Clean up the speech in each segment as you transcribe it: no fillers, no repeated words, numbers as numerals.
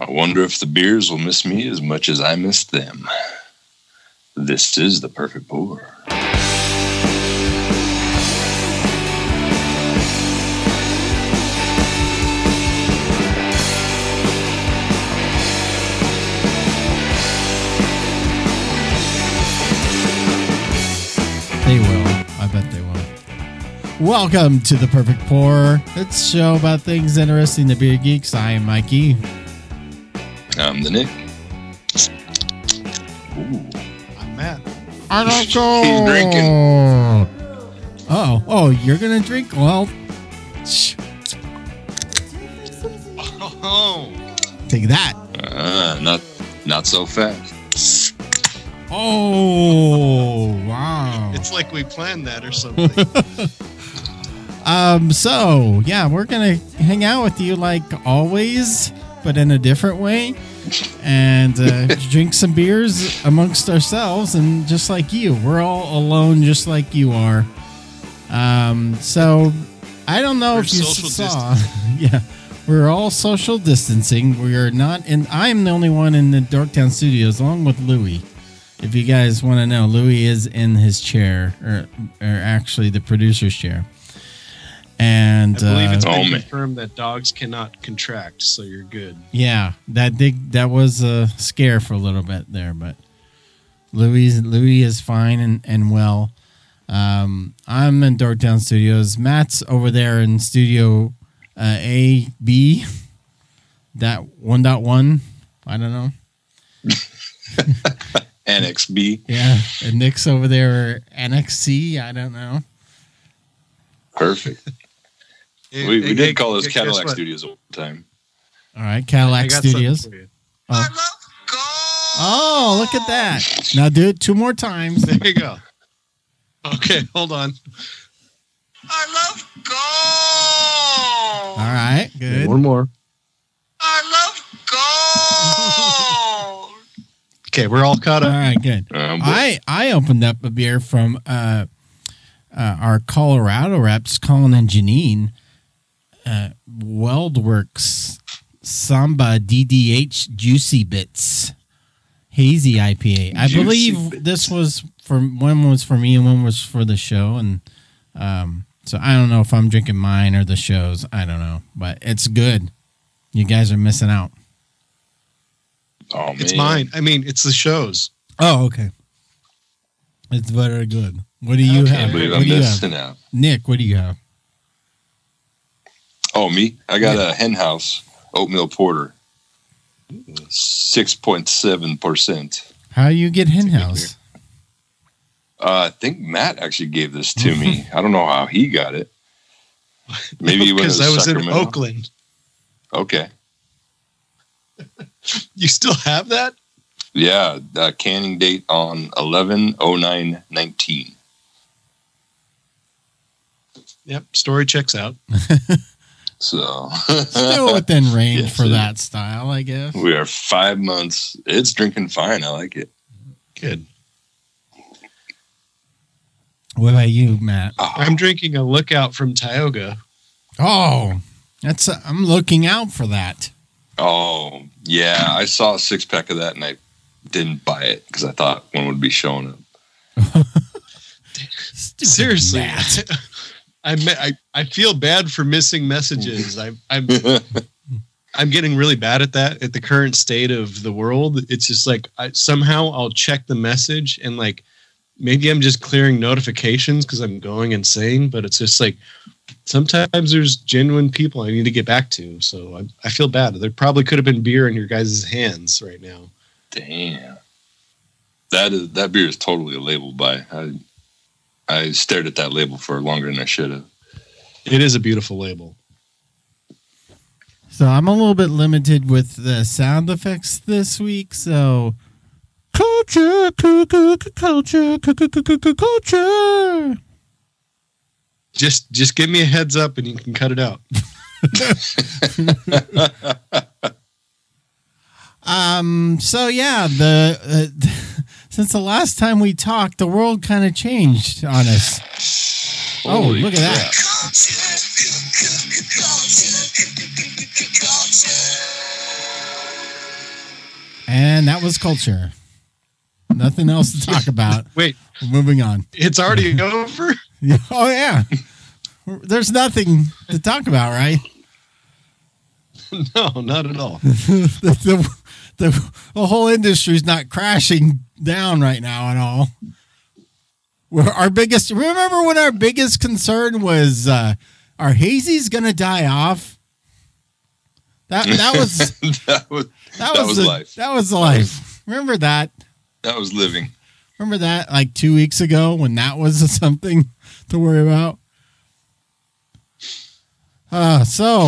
I wonder if the beers will miss me as much as I miss them. This is the perfect pour. They will. I bet they will. Welcome to The Perfect Pour. It's a show about things interesting to beer geeks. I am Mikey. I'm the Nick. Ooh. I'm Matt. I don't go. He's drinking. Oh, you're going to drink? Well, Oh. take that. Not so fast. Oh, wow. It's like we planned that or something. So, yeah, we're going to hang out with you like always, but in a different way. And drink some beers amongst ourselves. And just like you, we're all alone just like you are. So, I don't know if you saw. Yeah, we're all social distancing. We are not in. I'm the only one in the Dorktown studios, along with Louie. If you guys want to know, Louie is in his chair, or actually the producer's chair. And I believe it's been confirmed that dogs cannot contract, so you're good. Yeah, that was a scare for a little bit there, but Louie is fine and well. I'm in Dorktown Studios. Matt's over there in Studio A, B, that 1.1. I don't know. Annex B. Yeah, and Nick's over there, Annex C. I don't know. Perfect. We did call those Cadillac Studios all the time. All right, Cadillac Studios. I love gold. Oh, look at that. Now do it 2 more times. There you go. Okay, hold on. I love gold. All right, good. One more. I love gold. Okay, we're all caught All up. right, good. I opened up a beer from our Colorado reps, Colin and Janine. Weldworks Samba DDH Juicy Bits Hazy IPA. I believe this was one was for me and one was for the show, and so I don't know if I'm drinking mine or the show's. I don't know, but it's good. You guys are missing out. Oh, man. It's mine. I mean, it's the show's. Oh, okay. It's very good. What do you have? I believe What I'm do you missing have? out. Nick, what do you have? Oh, me? I got a Hen House oatmeal porter. 6.7%. How you get Hen House? I think Matt actually gave this to me. I don't know how he got it. Maybe because I was in Sacramento. Oakland. Okay. You still have that? Yeah, canning date on 11/09/19. Yep, story checks out. So Still within range Yes, for it- that style, I guess. we are 5 months. It's drinking fine. I like it. Good. What about you, Matt? I'm drinking a Lookout from Tioga. Oh, I'm looking out for that. Oh, yeah. I saw a 6-pack of that and I didn't buy it because I thought one would be showing up. Stupid Seriously, Matt. I feel bad for missing messages. I'm getting really bad at that at the current state of the world. It's just like somehow I'll check the message and like maybe I'm just clearing notifications because I'm going insane. But it's just like sometimes there's genuine people I need to get back to. So I feel bad. There probably could have been beer in your guys' hands right now. Damn. That beer is totally a label buy. I stared at that label for longer than I should have. It is a beautiful label. So I'm a little bit limited with the sound effects this week. So culture. Just give me a heads up and you can cut it out. So yeah, since the last time we talked, the world kind of changed on us. Holy look at that. And that was culture. Nothing else to talk about. Wait, moving on. It's already over? Oh, yeah. There's nothing to talk about, right? No, not at all. The whole industry's not crashing down right now at all. Remember when our biggest concern was are hazies going to die off? That was life. That was life. Remember that? That was living. Remember that like 2 weeks ago when that was something to worry about? So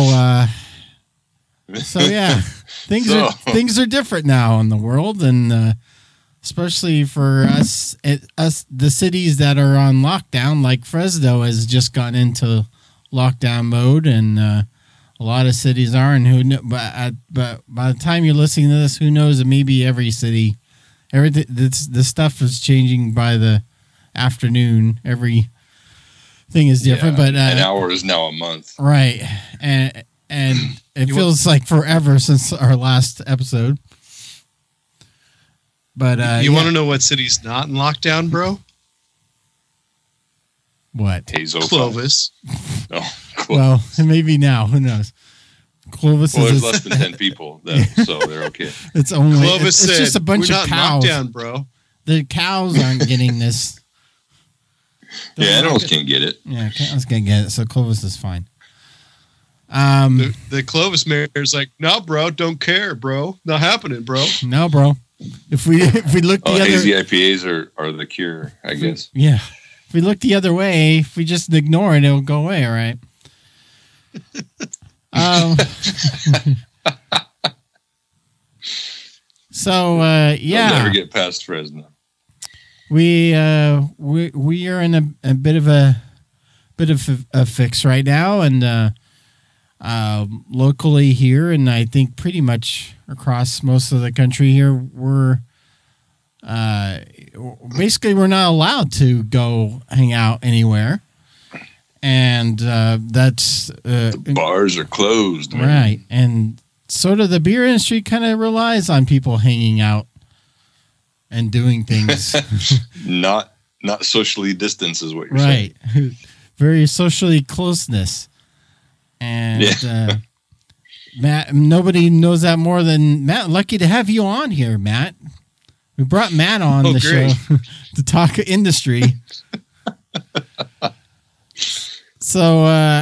yeah, things are different now in the world, and especially for us, the cities that are on lockdown, like Fresno has just gone into lockdown mode, and a lot of cities are. And but by the time you're listening to this, who knows? It may be every city. Everything. The stuff is changing by the afternoon. Every thing is different, but an hour is now a month, right? And it feels like forever since our last episode. But you want to know what city's not in lockdown, bro? What? Hazel. Clovis. Oh, well, maybe now. Who knows? Clovis there's less than 10 people, so they're okay. It's only Clovis it's just a bunch of cows. Lockdown, bro. The cows aren't getting this. Yeah, animals can't get it. Yeah, cows can't get it, so Clovis is fine. The Clovis mayor's like, no, bro, don't care, bro. Not happening, bro. No, bro. If we look the other, hazy IPAs are the cure, I guess. Yeah. If we look the other way, if we just ignore it, it'll go away, all right? So yeah, I'll never get past Fresno. We are in a bit of a fix right now, and locally here, and I think pretty much across most of the country here, we're basically we're not allowed to go hang out anywhere, and that's the bars are closed, man. right, and sort of the beer industry kind of relies on people hanging out and doing things. not socially distanced is what you're right. saying. Very socially closeness. And Matt, nobody knows that more than Matt. Lucky to have you on here, Matt. We brought Matt on the great. show to talk industry. So,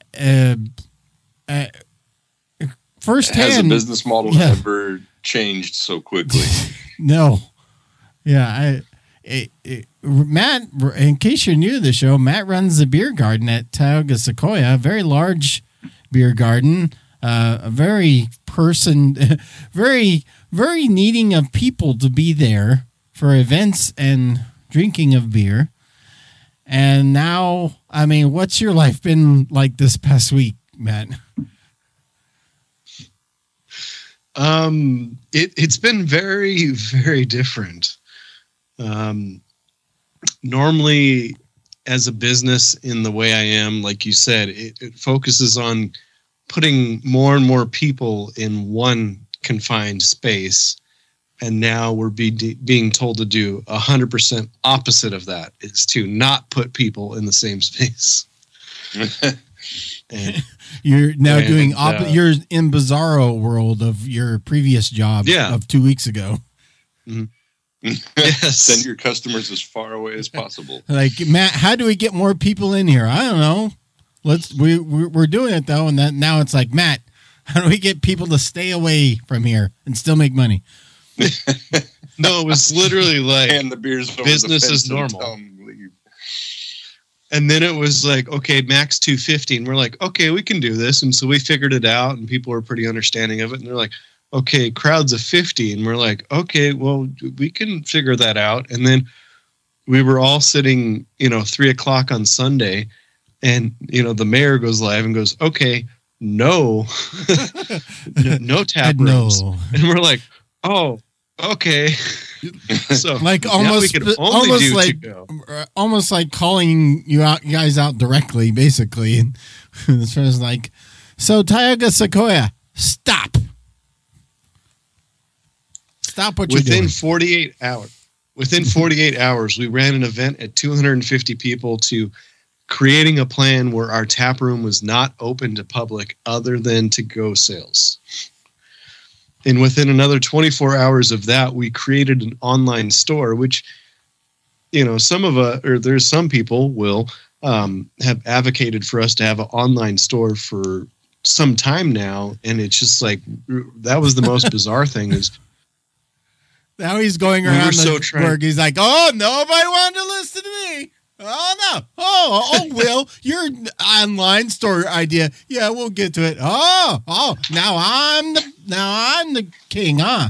firsthand, has the business model ever changed so quickly? No. Yeah, Matt, in case you're new to the show, Matt runs the beer garden at Tioga Sequoia, a very large beer garden, a very very needing of people to be there for events and drinking of beer. And now, I mean, what's your life been like this past week, Matt? It's been very, very different. Normally, as a business in the way I am, like you said, it focuses on putting more and more people in one confined space. And now we're being told to do 100% opposite of that. It's to not put people in the same space. And you're now doing you're in bizarro world of your previous job of 2 weeks ago. Mm-hmm. Yes. Send your customers as far away as possible. Like, Matt, how do we get more people in here? I don't know. We're doing it though, and now it's like, Matt, how do we get people to stay away from here and still make money? No, it was literally like, and the beers over business the fence is normal. And tell them to leave. And then it was like, okay, max 250. And we're like, okay, we can do this. And so we figured it out, and people were pretty understanding of it. And they're like, okay, crowds of 50. And we're like, okay, well, we can figure that out. And then we were all sitting, 3:00 on Sunday. And, the mayor goes live and goes, okay, no tap rooms. No. And we're like, oh, okay. So like almost almost like calling you guys out directly, basically. And as far as like, so Tioga Sequoia, stop. Stop what you're within doing. 48 hours. Within 48 hours, we ran an event at 250 people to creating a plan where our tap room was not open to public other than to-go sales. And within another 24 hours of that, we created an online store, which, you know, there's some people will have advocated for us to have an online store for some time now. And it's just like, that was the most bizarre thing is, Now he's going We were around so the trying- work. He's like, "Oh, nobody wanted to listen to me. Oh no. Oh, Will, your online store idea. Yeah, we'll get to it. Oh, now I'm the king, huh?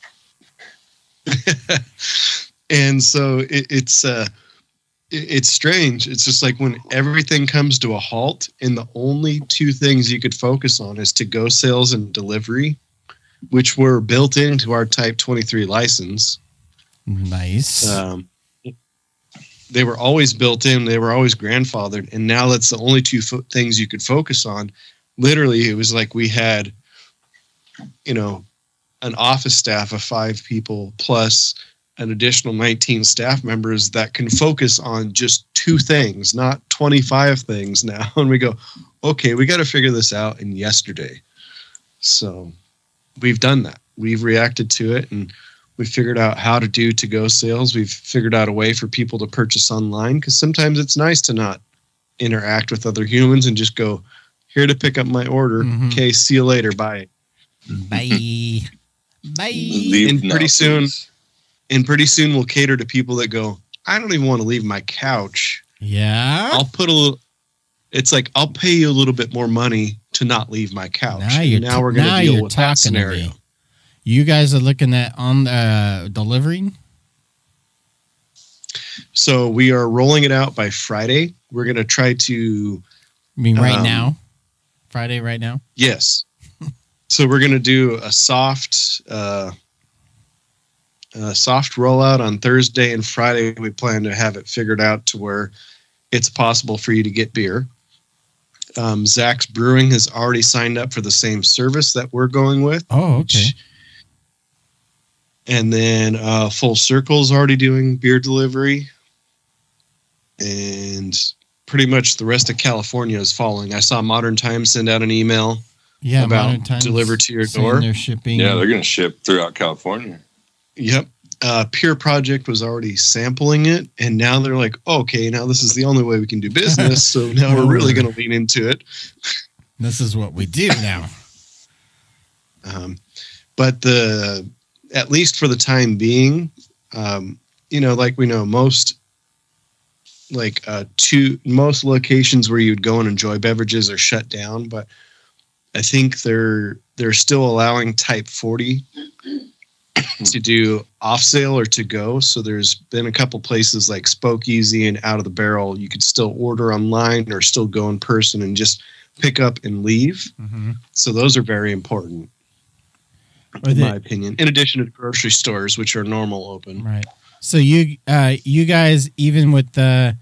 And so it's strange. It's just like when everything comes to a halt and the only two things you could focus on is to-go sales and delivery, which were built into our Type 23 license. Nice. They were always built in. They were always grandfathered. And now that's the only two things you could focus on. Literally, it was like we had, you know, an office staff of 5 people plus an additional 19 staff members that can focus on just 2 things, not 25 things now. And we go, okay, we got to figure this out in yesterday. So we've done that. We've reacted to it and we figured out how to do to-go sales. We've figured out a way for people to purchase online because sometimes it's nice to not interact with other humans and just go, here to pick up my order. Mhm. Okay, see you later. Bye. Bye. Bye. Leave And now, pretty soon- please. And pretty soon we'll cater to people that go, I don't even want to leave my couch. Yeah. I'll put a little, it's like, I'll pay you a little bit more money to not leave my couch. Now We're going to deal you're with that talking to scenario. me. You guys are looking at on delivering. So we are rolling it out by Friday. We're going to try to, I mean, right Um, now, Friday, right now. yes. So we're going to do a soft rollout on Thursday and Friday. We plan to have it figured out to where it's possible for you to get beer. Zach's Brewing has already signed up for the same service that we're going with. Oh, okay. And then Full Circle's already doing beer delivery. And pretty much the rest of California is following. I saw Modern Times send out an email. Yeah, about Modern Times deliver to your saying door. They're shipping. Yeah, they're going to ship throughout California. Yep. Pure Project was already sampling it. And now they're like, okay, now this is the only way we can do business. So now we're really going to lean into it. This is what we do now. But at least for the time being, like we know most locations where you'd go and enjoy beverages are shut down, but I think they're still allowing Type 40 to do off sale or to go. So there's been a couple places like Spokeasy and Out of the Barrel. You could still order online or still go in person and just pick up and leave. Mm-hmm. So those are very important, in my opinion, in addition to grocery stores, which are normal open. Right. So you guys, even with the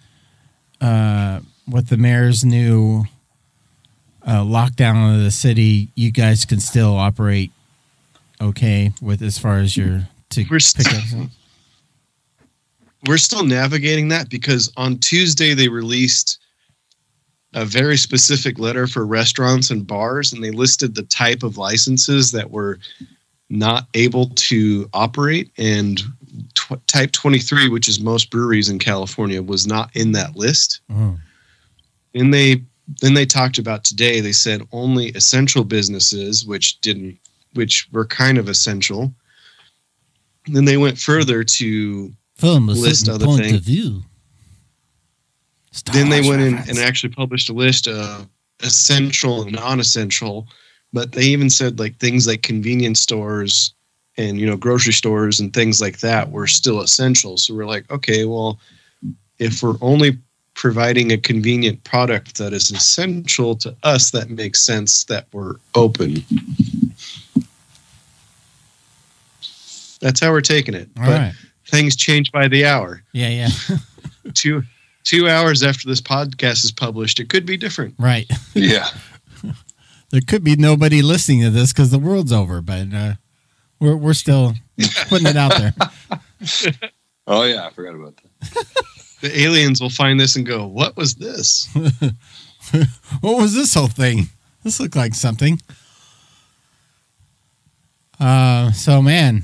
mayor's new lockdown of the city, you guys can still operate okay with as far as your We're pickup. We're still navigating that because on Tuesday they released a very specific letter for restaurants and bars, and they listed the type of licenses that were not able to operate, and Type 23, which is most breweries in California, was not in that list. Oh. And then they talked about today, they said only essential businesses, which were kind of essential. And then they went further to From a list certain other point things. of view. Then they Star went in Wars and actually published a list of essential and non-essential, but they even said like things like convenience stores and grocery stores and things like that were still essential. So we're like, okay, well, if we're only providing a convenient product that is essential to us, that makes sense that we're open. That's how we're taking it. All but right. things change by the hour. Yeah. 2 hours after this podcast is published, it could be different. Right. Yeah. There could be nobody listening to this because the world's over, but we're still Putting it out there. Oh yeah, I forgot about that. The aliens will find this and go, "What was this?" What was this whole thing? This looked like something. So man,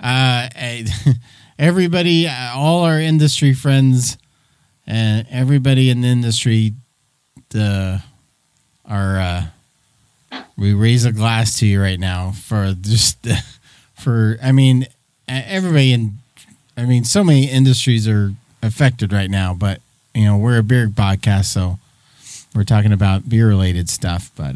everybody, all our industry friends, and everybody in the industry, we raise a glass to you right now for just everybody so many industries are affected right now, but we're a beer podcast, so we're talking about beer related stuff, but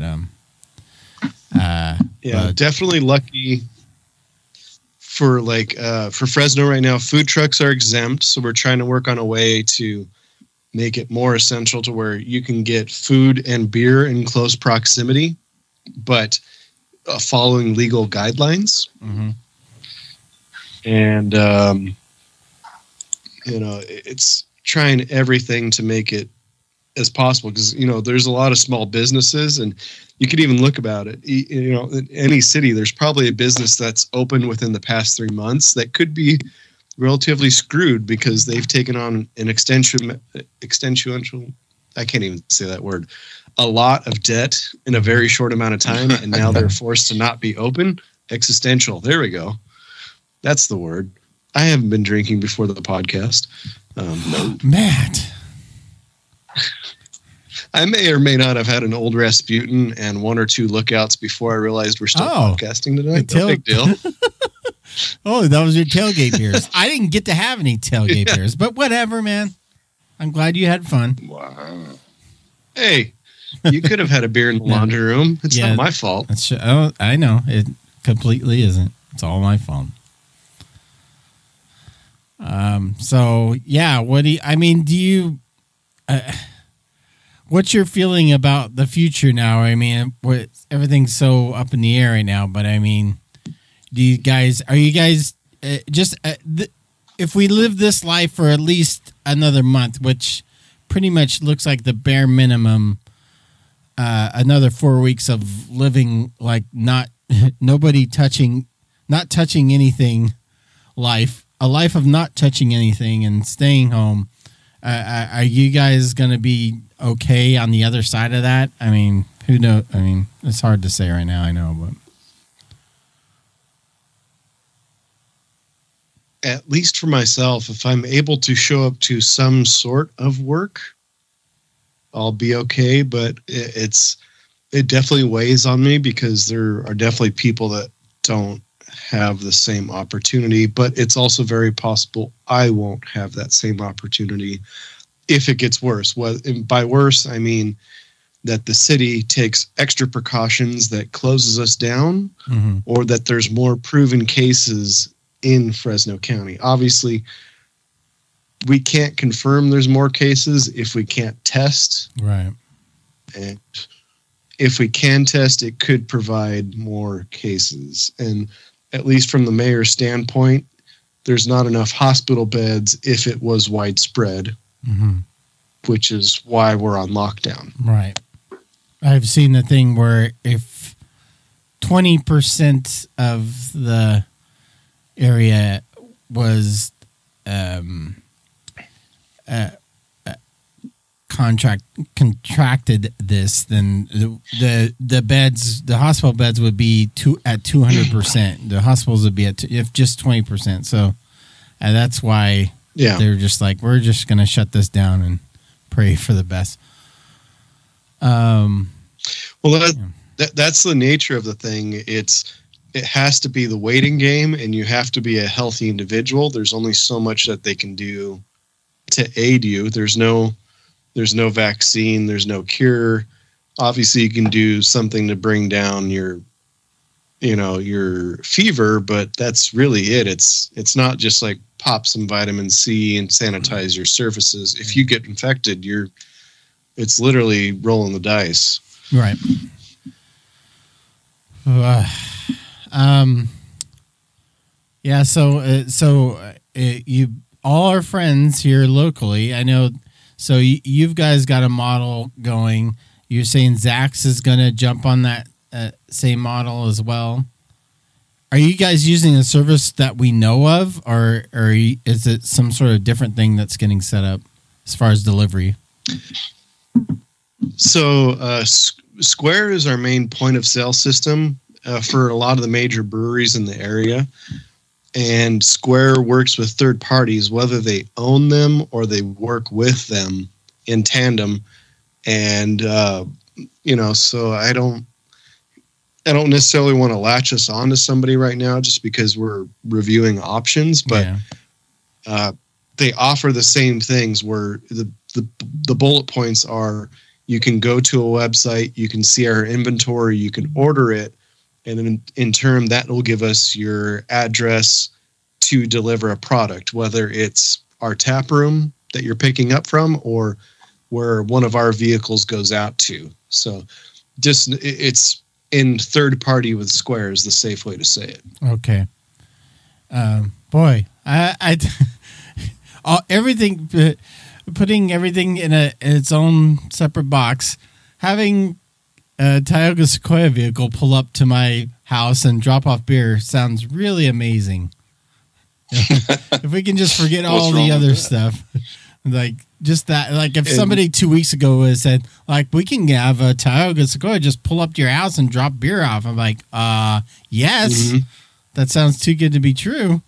definitely lucky for for Fresno right now. Food trucks are exempt, so we're trying to work on a way to make it more essential to where you can get food and beer in close proximity, but following legal guidelines. Mm-hmm. And it's trying everything to make it as possible, because there's a lot of small businesses, and you could even look about it. In any city, there's probably a business that's open within the past 3 months that could be relatively screwed because they've taken on an extensional. I can't even say that word. A lot of debt in a very short amount of time, and now they're forced to not be open. Existential. There we go. That's the word. I haven't been drinking before the podcast. No. Matt. I may or may not have had an old Rasputin and 1 or 2 lookouts before I realized we're still podcasting tonight. No big deal. Oh, that was your tailgate beers. I didn't get to have any tailgate beers, but whatever, man. I'm glad you had fun. Wow. Hey, you could have had a beer in the laundry room. It's not my fault. I know. It completely isn't. It's all my fault. So yeah, what's your feeling about the future now? I mean, everything's so up in the air right now, but I mean, are you guys if we live this life for at least another month, which pretty much looks like the bare minimum, another 4 weeks of living like not touching anything a life of not touching anything and staying home. Are you guys going to be okay on the other side of that? I mean, who knows? I mean, it's hard to say right now, I know, but at least for myself, if I'm able to show up to some sort of work, I'll be okay. But it definitely weighs on me because there are definitely people that don't have the same opportunity, but it's also very possible I won't have that same opportunity if it gets worse. Well, by worse, I mean that the city takes extra precautions that closes us down, mm-hmm. or that there's more proven cases in Fresno County. Obviously, we can't confirm there's more cases if we can't test. Right. And if we can test, it could provide more cases. And at least from the mayor's standpoint, there's not enough hospital beds if it was widespread, mm-hmm. which is why we're on lockdown. Right. I've seen the thing where if 20% of the area was contracted this, then the beds, the hospital beds would be at 200%. The hospitals would be at if just 20%. So that's why they're just like, we're just going to shut this down and pray for the best. That's the nature of the thing. It has to be the waiting game, and you have to be a healthy individual. There's only so much that they can do to aid you. There's no vaccine. There's no cure. Obviously, you can do something to bring down your fever, but that's really it. It's not just like pop some vitamin C and sanitize your surfaces. If you get infected, it's literally rolling the dice. Right. Yeah. So you all our friends here locally, I know. So you've guys got a model going. You're saying Zach's is going to jump on that same model as well. Are you guys using a service that we know of, or is it some sort of different thing that's getting set up as far as delivery? So Square is our main point of sale system for a lot of the major breweries in the area. And Square works with third parties, whether they own them or they work with them in tandem. And, so I don't necessarily want to latch us on to somebody right now just because we're reviewing options, but they offer the same things where the bullet points are you can go to a website, you can see our inventory, you can order it, and in turn that will give us your address to deliver a product, whether it's our tap room that you're picking up from or where one of our vehicles goes out to. So just it's in third party with Square is the safe way to say it. Okay. Boy, I everything, putting everything in its own separate box, having a Tioga Sequoia vehicle pull up to my house and drop off beer sounds really amazing. If we can just forget all the other stuff, like just that, like if somebody 2 weeks ago has said, like, we can have a Tioga Sequoia just pull up to your house and drop beer off, I'm like, yes, that sounds too good to be true.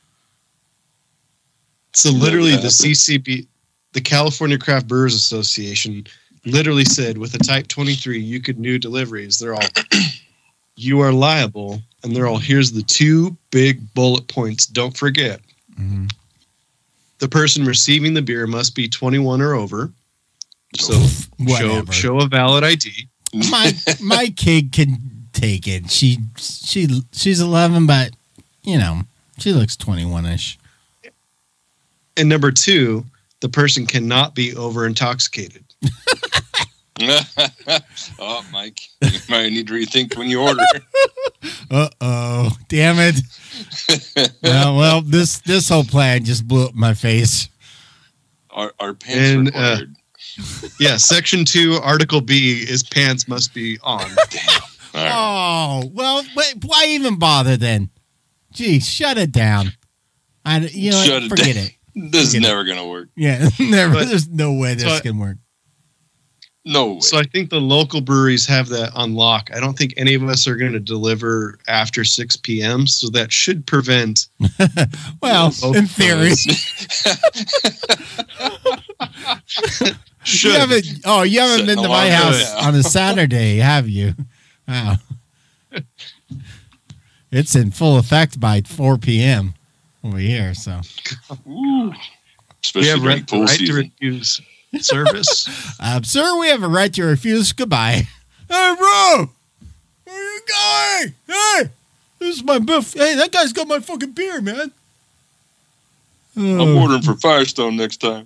So literally the CCB, the California Craft Brewers Association, literally said with a Type 23, you could do deliveries. They're all, you are liable. And they're all, here's the 2 big bullet points. Don't forget. Mm-hmm. The person receiving the beer must be 21 or over. So show a valid ID. My kid can take it. She's 11, but she looks 21-ish. And number 2, the person cannot be over intoxicated. Oh, Mike, you might need to rethink when you order. Uh-oh. Damn it. well, this whole plan just blew up my face. Our pants are ordered. Yeah, Section 2, Article B is pants must be on. Damn. Right. Oh, well, why even bother then? Gee, shut it down. Forget it. This is never going to work. Yeah, never. There's no way this can work. No way. So I think the local breweries have that on lock. I don't think any of us are going to deliver after 6 p.m. So that should prevent. Well, in theory. You haven't been to my house on a Saturday, have you? Wow. It's in full effect by 4 p.m. over here. So. Ooh. Especially during pool season. To refuse service. Sir, we have a right to refuse. Goodbye. Hey, bro, where are you going? Hey, this is my buff. Hey, that guy's got my fucking beer, man. I'm ordering for Firestone next time.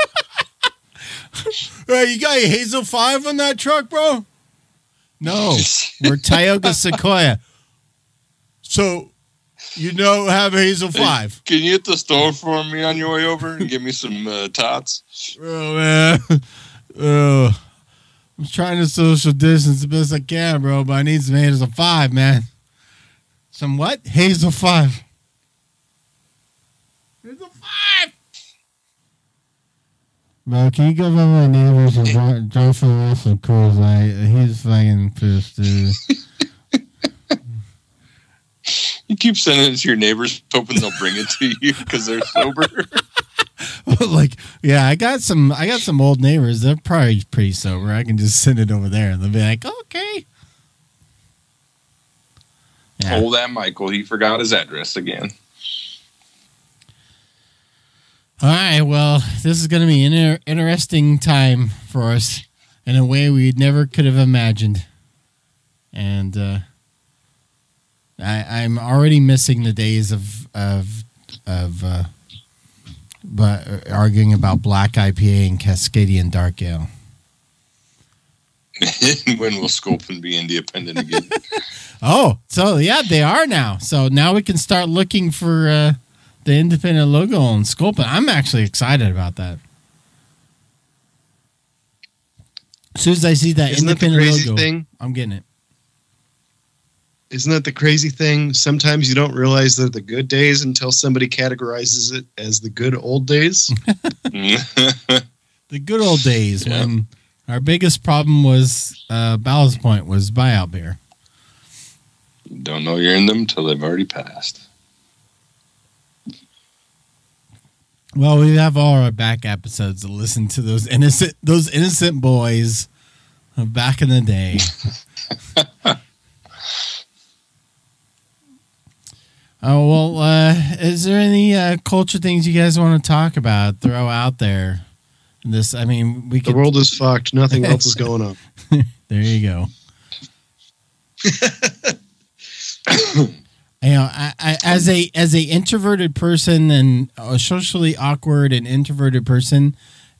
Hey, you got a Hazel 5 on that truck, bro? No, we're Tioga Sequoia. So, have a Hazel 5. Hey, can you hit the store for me on your way over and give me some tots? Oh, man. I'm trying to social distance the best I can, bro, but I need some Hazel 5, man. Some what? Hazel 5. Hazel 5! Bro, can you go by my neighbors and drop him off some Coors Light? He's fucking pissed, dude. You keep sending it to your neighbors, hoping they'll bring it to you because they're sober. I got some old neighbors. They're probably pretty sober. I can just send it over there, and they'll be like, "Okay." Yeah. Oh, that Michael! He forgot his address again. All right. Well, this is going to be an interesting time for us in a way we never could have imagined, and I'm already missing the days of arguing about Black IPA and Cascadian Dark Ale. When will Sculpin be independent again? Oh, so yeah, they are now. So now we can start looking for the independent logo on Sculpin. I'm actually excited about that. As soon as I see that independent logo, I'm getting it. Isn't that the crazy thing? Sometimes you don't realize they're the good days until somebody categorizes it as the good old days. The good old days when our biggest problem was Ballast Point was buyout beer. Don't know you're in them till they've already passed. Well, we have all our back episodes to listen to those innocent boys of back in the day. Oh, well, is there any culture things you guys want to talk about, throw out there? The world is fucked. Nothing else is going on. There you go. I as a introverted person and a socially awkward and introverted person,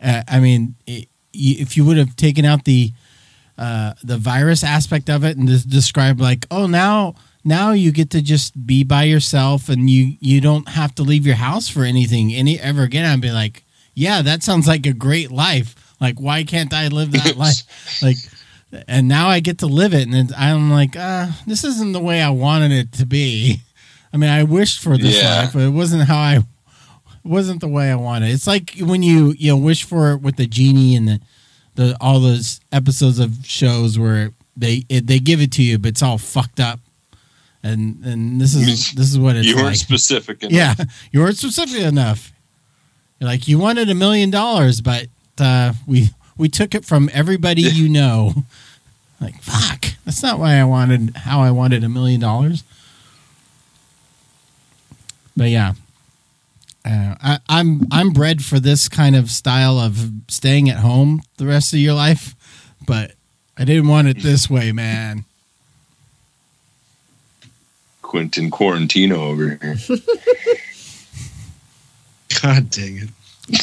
if you would have taken out the virus aspect of it and just described like, oh, now you get to just be by yourself and you don't have to leave your house for anything ever again, I'd be like, yeah, that sounds like a great life. Like, why can't I live that life? Like, and now I get to live it, and I'm like, this isn't the way I wanted it to be. I mean, I wished for this life, but it wasn't the way I wanted. It's like when you wish for it with the genie and the all those episodes of shows where they give it to you, but it's all fucked up. And this is what it's like. You weren't specific enough. Yeah, you weren't specific enough. You're like, you wanted $1 million, but we took it from everybody you know. Like, fuck, that's not how I wanted $1 million. But yeah, I'm bred for this kind of style of staying at home the rest of your life, but I didn't want it this way, man. Quentin Quarantino over here. God dang it.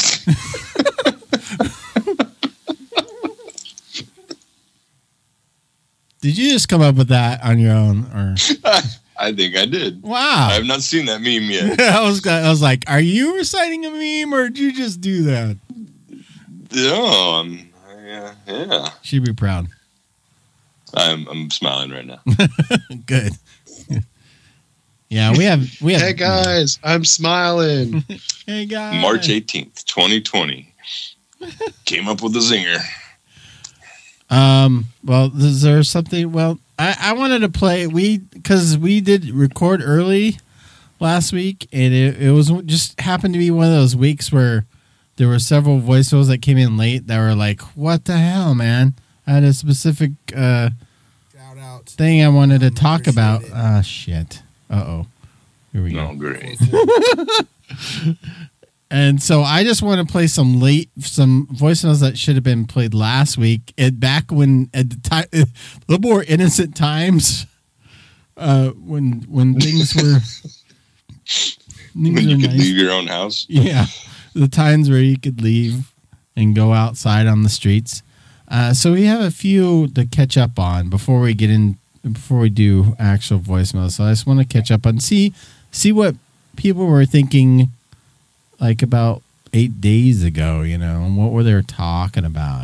Did you just come up with that on your own, or? I think I did. Wow, I have not seen that meme yet. I was like, are you reciting a meme, or did you just do that? No, yeah. She'd be proud. I'm smiling right now. Good. Yeah, we have. Hey guys, I'm smiling. Hey guys. March 18th, 2020. Came up with a zinger. Well, is there something? Well, I wanted to play. Because we did record early last week, and it was just happened to be one of those weeks where there were several voicemails that came in late that were like, "What the hell, man?" I had a specific thing I wanted to talk about. Ah, shit. Uh-oh. Here we go. Oh, great. And so I just want to play some voicemails that should have been played last week. And back when at the time, a little more innocent times, when things were when you could leave your own house. Yeah, the times where you could leave and go outside on the streets. So we have a few to catch up on before we do actual voicemails. So I just want to catch up on see what people were thinking. Like about 8 days ago, and what were they talking about,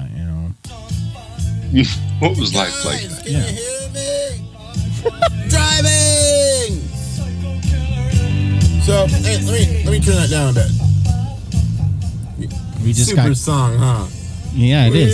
What was life like that? Can you hear me? Driving! So, hey, let me turn that down a bit. We just Super song, huh? Yeah, it is.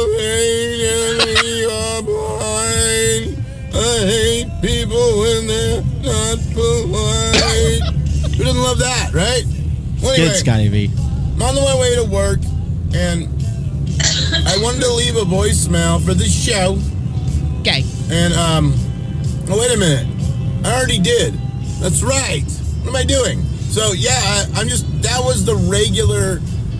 I hate people when they're not polite. Who doesn't love that, right? Well, anyway, good, Scotty V. I'm on my way to work, and I wanted to leave a voicemail for the show. Okay. And, oh, wait a minute. I already did. That's right. What am I doing? So, yeah, that was the regular,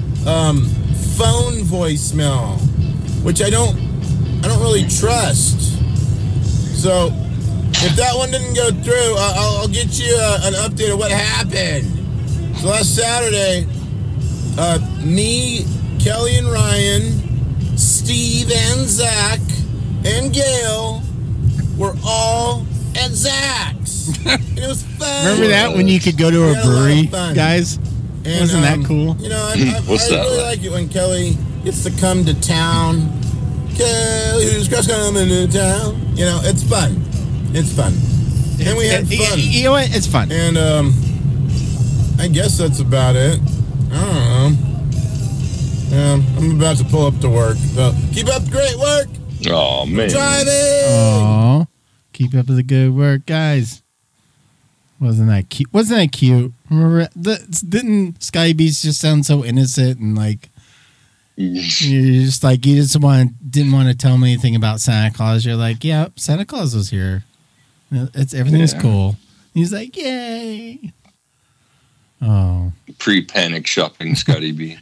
phone voicemail, which I don't really trust. So, if that one didn't go through, I'll get you an update of what happened. So last Saturday, me, Kelly and Ryan, Steve and Zach, and Gail were all at Zach's. And it was fun. Remember that when you could go to a brewery, guys? And, wasn't that cool? I really like it when Kelly gets to come to town. Kelly, who's just coming to town? It's fun. It's fun. And we had fun. You know what? It's fun. And I guess that's about it. I don't know. I'm about to pull up to work. So keep up the great work. Oh, man. Driving. Oh, keep up the good work, guys. Wasn't that cute? Remember, didn't Sky Beats just sound so innocent and like you just didn't want to tell me anything about Santa Claus. You're like, yeah, Santa Claus was here. Everything's cool. He's like, yay. Oh, Pre-panic shopping, Scotty B.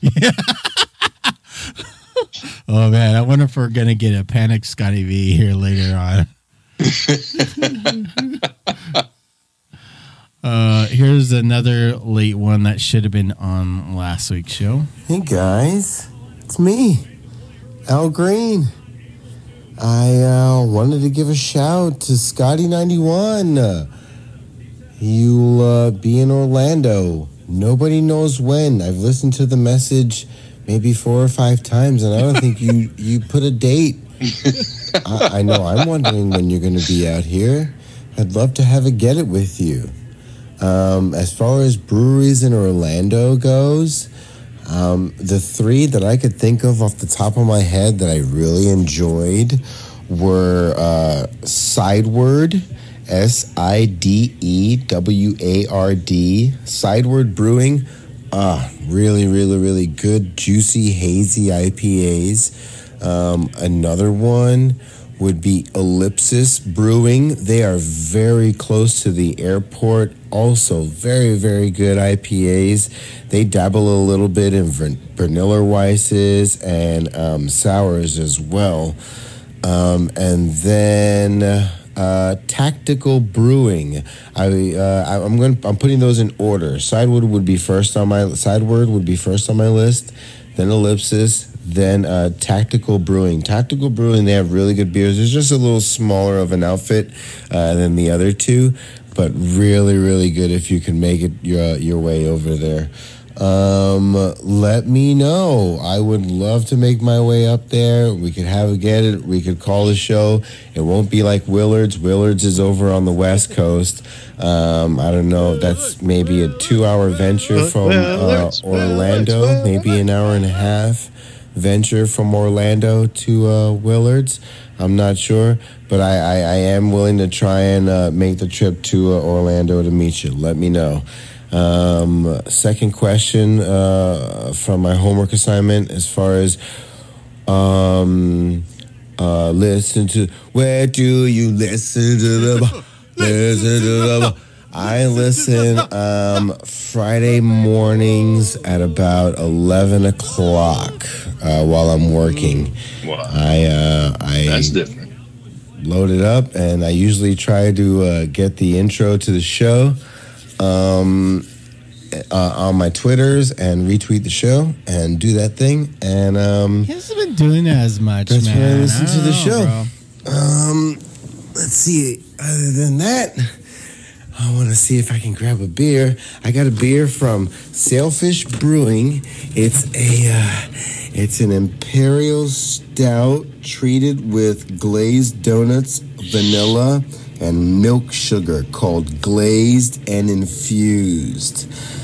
Oh man, I wonder if we're gonna get a panic Scotty V here later on. Here's another late one that should have been on last week's show. Hey guys, it's me, Al Green. I wanted to give a shout to Scotty91. You'll be in Orlando. Nobody knows when. I've listened to the message maybe 4 or 5 times, and I don't think you put a date. I know I'm wondering when you're going to be out here. I'd love to have a get it with you. As far as breweries in Orlando goes, the 3 that I could think of off the top of my head that I really enjoyed were Sideward, Sideward, Sideward Brewing. Really, really, really good, juicy, hazy IPAs. Another one would be Ellipsis Brewing. They are very close to the airport. Also, very, very good IPAs. They dabble a little bit in vanilla Weisses and sours as well. And then Tactical Brewing. I'm putting those in order. Sideward would be first on my list. Then Ellipsis. Then Tactical Brewing. Tactical Brewing, they have really good beers. It's just a little smaller of an outfit than the other 2, but really, really good if you can make it your way over there. Let me know. I would love to make my way up there. We could we could call the show. It won't be like Willard's. Willard's is over on the West Coast. I don't know. That's maybe a 2-hour venture from Orlando, maybe an hour and a half venture from Orlando to Willard's. I'm not sure, but I am willing to try and make the trip to Orlando to meet you. Let me know. Second question from my homework assignment, as far as listen to, where do you listen to the I listen Friday mornings at about 11 o'clock while I'm working. Wow. That's different. Load it up, and I usually try to get the intro to the show on my Twitters and retweet the show and do that thing. And he hasn't been doing that as much. That's man. why I listen to the show. Bro. Let's see. Other than that, I want to see if I can grab a beer. I got a beer from Sailfish Brewing. It's an imperial stout treated with glazed donuts, vanilla, and milk sugar, called Glazed and Infused.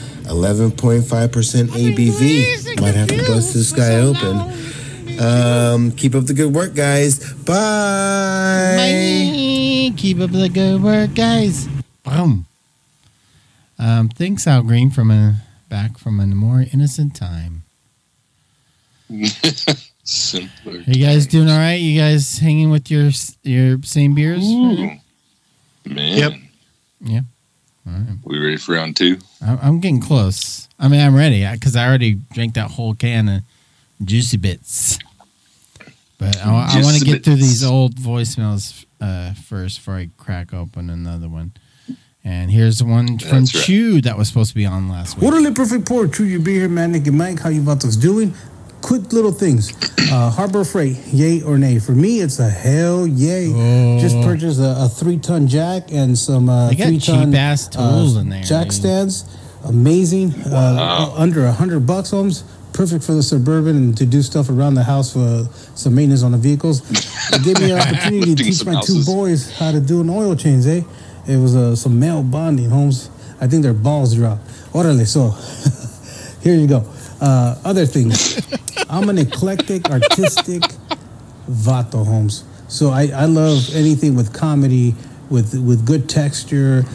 11.5% ABV. Might have to bust this guy open. Keep up the good work, guys. Bye. Bye. Keep up the good work, guys. Boom. Thanks, Al Green, back from a more innocent time. Simpler. Are you guys doing all right? You guys hanging with your same beers? Ooh. Man. Yep. Yeah. All right. We ready for round 2? I'm getting close. I mean, I'm ready because I already drank that whole can of Juicy Bits. But I want to get through these old voicemails first before I crack open another one. And here's one from Chew that was supposed to be on last week. What a perfect pour. Chew, you be here, man. Nick and Mike. How you about those doing? Quick little things. Harbor Freight, yay or nay? For me, it's a hell yay. Oh. Just purchased a 3-ton jack and some They got 3-ton cheap-ass tools in there. jack dude. stands. Amazing. Under $100 homes. Perfect for the Suburban and to do stuff around the house for some maintenance on the vehicles. It gave me an opportunity to teach my 2 boys how to do an oil change, It was some male bonding, Holmes. I think their balls dropped. Orale, so here you go. Other things. I'm an eclectic, artistic vato, Holmes. So I love anything with comedy, with good texture,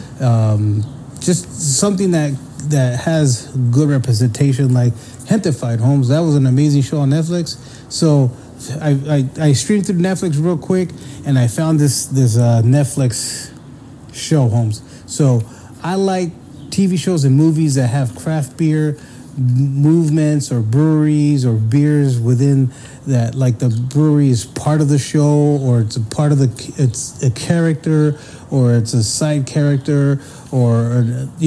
just something that has good representation, like Gentefied, Holmes. That was an amazing show on Netflix. So I streamed through Netflix real quick, and I found this Netflix show, Holmes. So I like TV shows and movies that have craft beer movements or breweries or beers within that, like the brewery is part of the show, or it's a part of it's a character, or it's a side character, or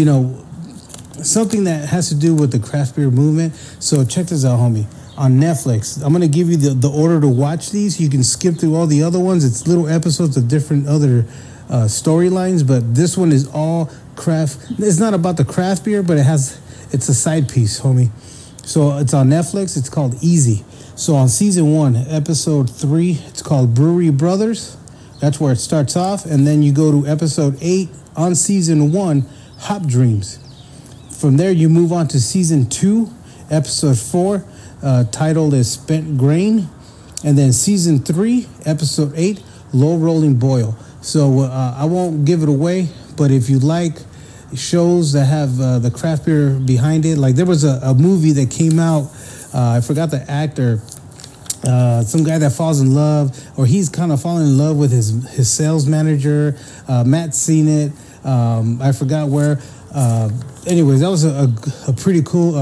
something that has to do with the craft beer movement. So check this out, homie. On Netflix, I'm going to give you the order to watch these. You can skip through all the other ones. It's little episodes of different other storylines, but this one is all craft. It's not about the craft beer, but it's a side piece, homie. So it's on Netflix. It's called Easy. So on season 1, episode 3, it's called Brewery Brothers. That's where it starts off. And then you go to episode 8 on season 1, Hop Dreams. From there, you move on to season 2, episode 4, titled is Spent Grain. And then season 3, episode 8, Low Rolling Boil. So I won't give it away, but if you like shows that have the craft beer behind it, like there was a movie that came out, I forgot the actor, some guy that falls in love, or he's kind of falling in love with his sales manager. Matt's seen it. I forgot where. Anyways, that was a pretty cool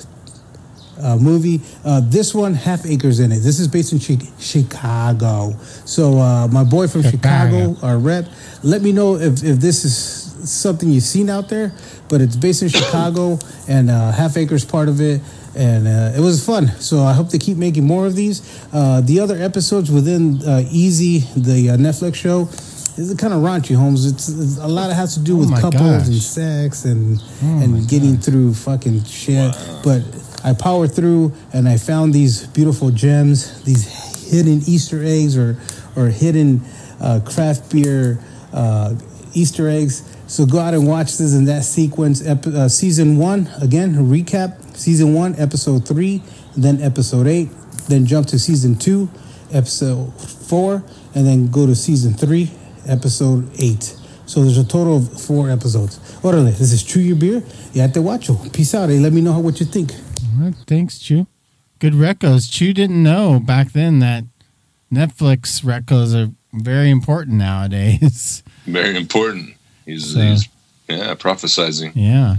movie. This one, Half Acres in it. This is based in Chicago. So my boy from Chicago, our rep, let me know if this is something you've seen out there. But it's based in Chicago, and Half Acres part of it. And it was fun. So I hope they keep making more of these. The other episodes within Easy, the Netflix show, is kind of raunchy, Holmes. It's a lot. It has to do with couples and sex and getting through fucking shit. Wow. But I powered through, and I found these beautiful gems, these hidden Easter eggs or hidden craft beer Easter eggs. So go out and watch this in that sequence. Season 1, again, recap. Season 1, episode 3, then episode 8. Then jump to season 2, episode 4, and then go to season 3, episode 8. So there's a total of 4 episodes. Orale, this is Chew Your Beer. Ya te guacho. Peace out. Let me know what you think. All right, thanks, Chew. Good recos. Chew didn't know back then that Netflix recos are very important nowadays. Very important. He's prophesizing. Yeah.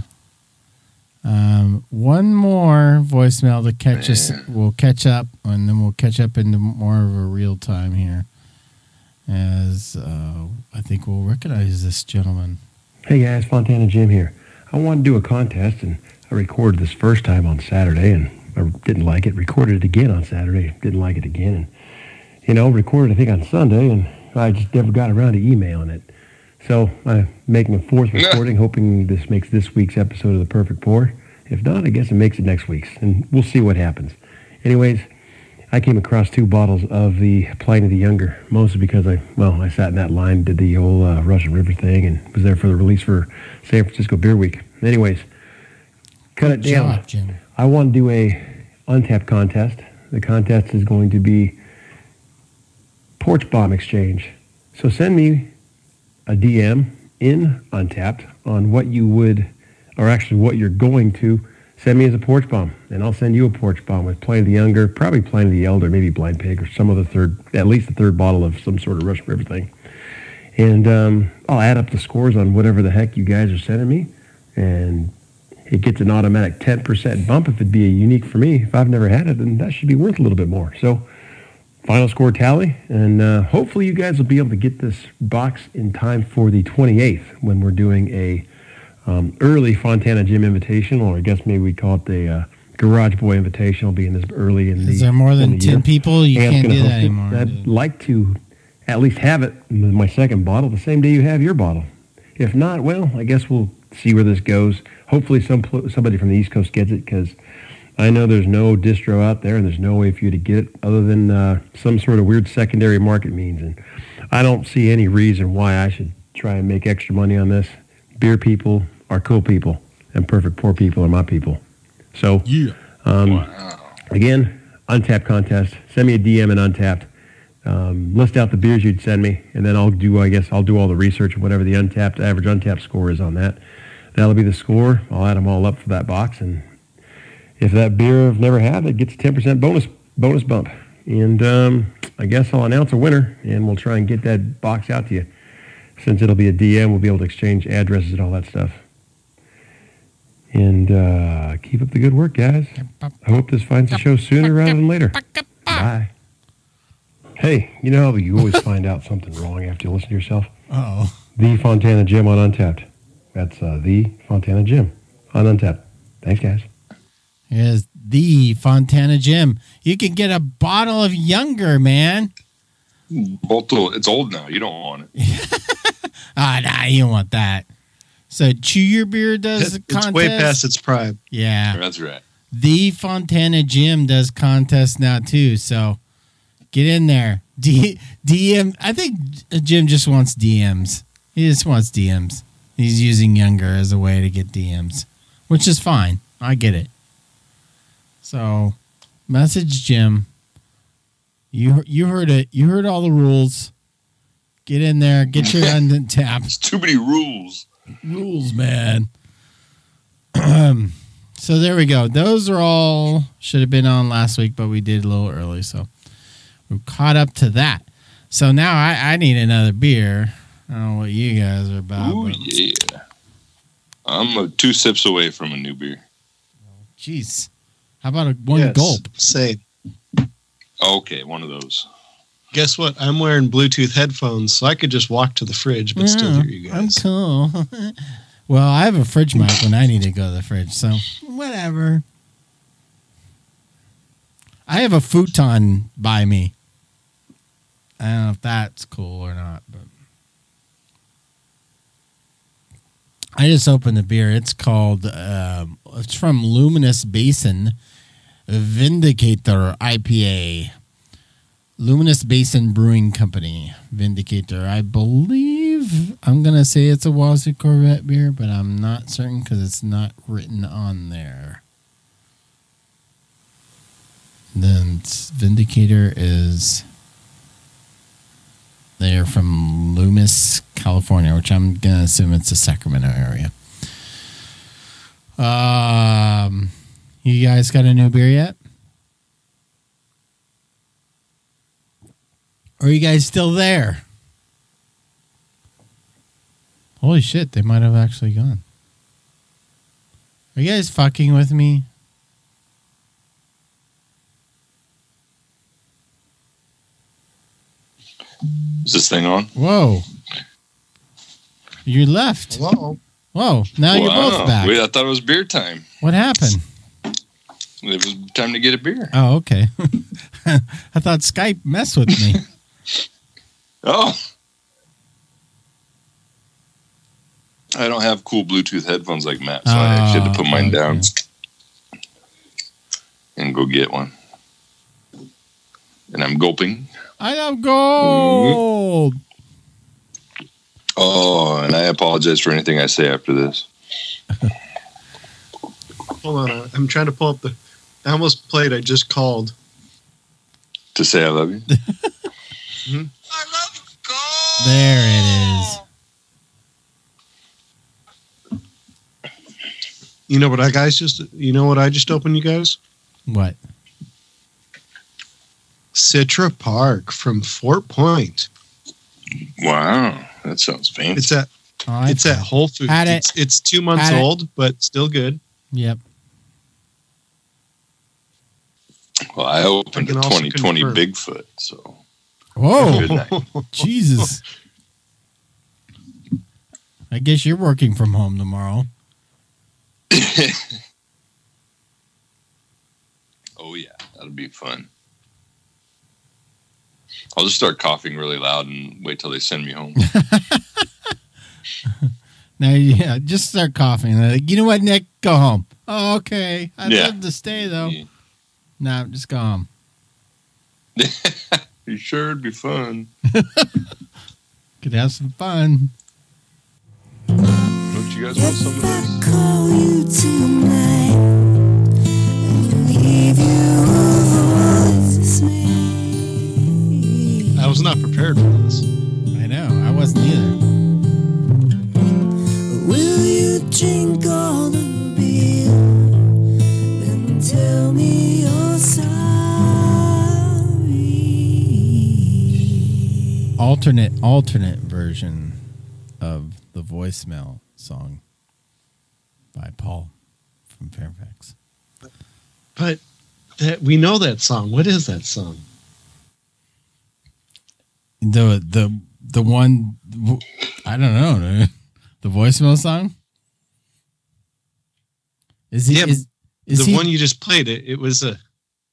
One more voicemail to catch us. We'll catch up, and then we'll catch up into more of a real time here. As I think we'll recognize this gentleman. Hey guys, Fontana Jim here. I wanted to do a contest, and I recorded this first time on Saturday, and I didn't like it. Recorded it again on Saturday, didn't like it again, and recorded I think on Sunday, and I just never got around to emailing it. So I'm making a 4th recording, hoping this makes this week's episode of The Perfect Pour. If not, I guess it makes it next week's, and we'll see what happens. Anyways, I came across 2 bottles of the Pliny the Younger, mostly because I sat in that line, did the whole Russian River thing, and was there for the release for San Francisco Beer Week. Anyways, cut it down. Job, Jim. I want to do a Untapped contest. The contest is going to be Porch Bomb Exchange. So send me a DM in Untapped on what you would, or actually what you're going to send me as a porch bomb, and I'll send you a porch bomb with Pliny the Younger, probably Pliny the Elder, maybe Blind Pig, or some other at least the 3rd bottle of some sort of Russian River thing. And I'll add up the scores on whatever the heck you guys are sending me, and it gets an automatic 10% bump if it'd be a unique for me. If I've never had it, then that should be worth a little bit more. So final score tally, and hopefully you guys will be able to get this box in time for the 28th when we're doing a early Fontana Jim Invitational, or I guess maybe we call it the Garage Boy Invitational, being this early in the. Is there more than 10 people? You can't do that anymore. I'd like to at least have it with my 2nd bottle the same day you have your bottle. If not, well, I guess we'll see where this goes. Hopefully somebody from the East Coast gets it, because I know there's no distro out there, and there's no way for you to get it other than some sort of weird secondary market means. And I don't see any reason why I should try and make extra money on this. Beer people are cool people, and perfect poor people are my people. So, again, Untapped contest. Send me a DM in Untapped. List out the beers you'd send me, and then I'll do all the research of whatever the average Untapped score is on that. That'll be the score. I'll add them all up for that box, and if that beer I've never had, it gets a 10% bonus bump. And I guess I'll announce a winner, and we'll try and get that box out to you. Since it'll be a DM, we'll be able to exchange addresses and all that stuff. And keep up the good work, guys. I hope this finds the show sooner rather than later. Bye. Hey, you know how you always find out something wrong after you listen to yourself? Uh-oh. The Fontana Gym on Untapped. That's The Fontana Gym on Untapped. Thanks, guys. Here's The Fontana Gym. You can get a bottle of Younger, man. It's old now. You don't want it. Nah, you don't want that. So Chew Your Beer does a contest. It's way past its prime. Yeah. That's right. The Fontana Gym does contests now, too. So get in there. DM. I think Jim just wants DMs. He just wants DMs. He's using Younger as a way to get DMs, which is fine. I get it. So message Jim. You heard it. You heard all the rules. Get in there. Get your Untapped. It's too many rules. Rules, man. So there we go. Those are all should have been on last week, but we did a little early, so we're caught up to that. So now I need another beer. I don't know what you guys are about. Ooh, yeah. I'm 2 sips away from a new beer. Jeez. How about one gulp? Same. Okay, one of those. Guess what? I'm wearing Bluetooth headphones, so I could just walk to the fridge, but still hear you guys. I'm cool. Well, I have a fridge mic when I need to go to the fridge, so whatever. I have a futon by me. I don't know if that's cool or not, but I just opened the beer. It's called, it's from Luminous Basin Vindicator IPA. Luminous Basin Brewing Company, Vindicator. I believe I'm going to say it's a Wazoo Corvette beer, but I'm not certain because it's not written on there. Then Vindicator is... They're from Loomis, California, which I'm going to assume it's the Sacramento area. You guys got a new beer yet? Or are you guys still there? Holy shit, they might have actually gone. Are you guys fucking with me? Is this thing on? Whoa. You left. Hello. Whoa, now you're both back. Wait, I thought it was beer time. What happened? It was time to get a beer. Oh, okay. I thought Skype messed with me. Oh. I don't have cool Bluetooth headphones like Matt, so I actually had to put mine down and go get one. And I'm gulping. I have gold. Oh, and I apologize for anything I say after this. Hold on. I'm trying to pull up the... I almost played I Just Called. To say I love you? Mm-hmm. I love gold. There it is. You know what I just opened, you guys? What? Citra Park from Fort Point. Wow, that sounds fancy. It's at Whole Foods. It's 2 months old, but still good. Yep. Well, I opened a can also 2020 confirm. Bigfoot, so. Whoa. Good night. Jesus. I guess you're working from home tomorrow. Oh, yeah, that'll be fun. I'll just start coughing really loud and wait till they send me home. Now, yeah, just start coughing. Like, you know what, Nick? Go home. Oh, okay. I'd love to stay, though. Yeah. No, just go home. You sure it'd be fun. Could have some fun. you guys want some of this? Call you tonight and leave you a voicemail. I was not prepared for this. I know. I wasn't either. Will you drink all the beer and tell me you're sorry? Alternate version of the voicemail song by Paul from Fairfax. But we know that song. What is that song? The one, I don't know, dude. The voicemail song. Is he? Yeah, is the he, one you just played? It was a.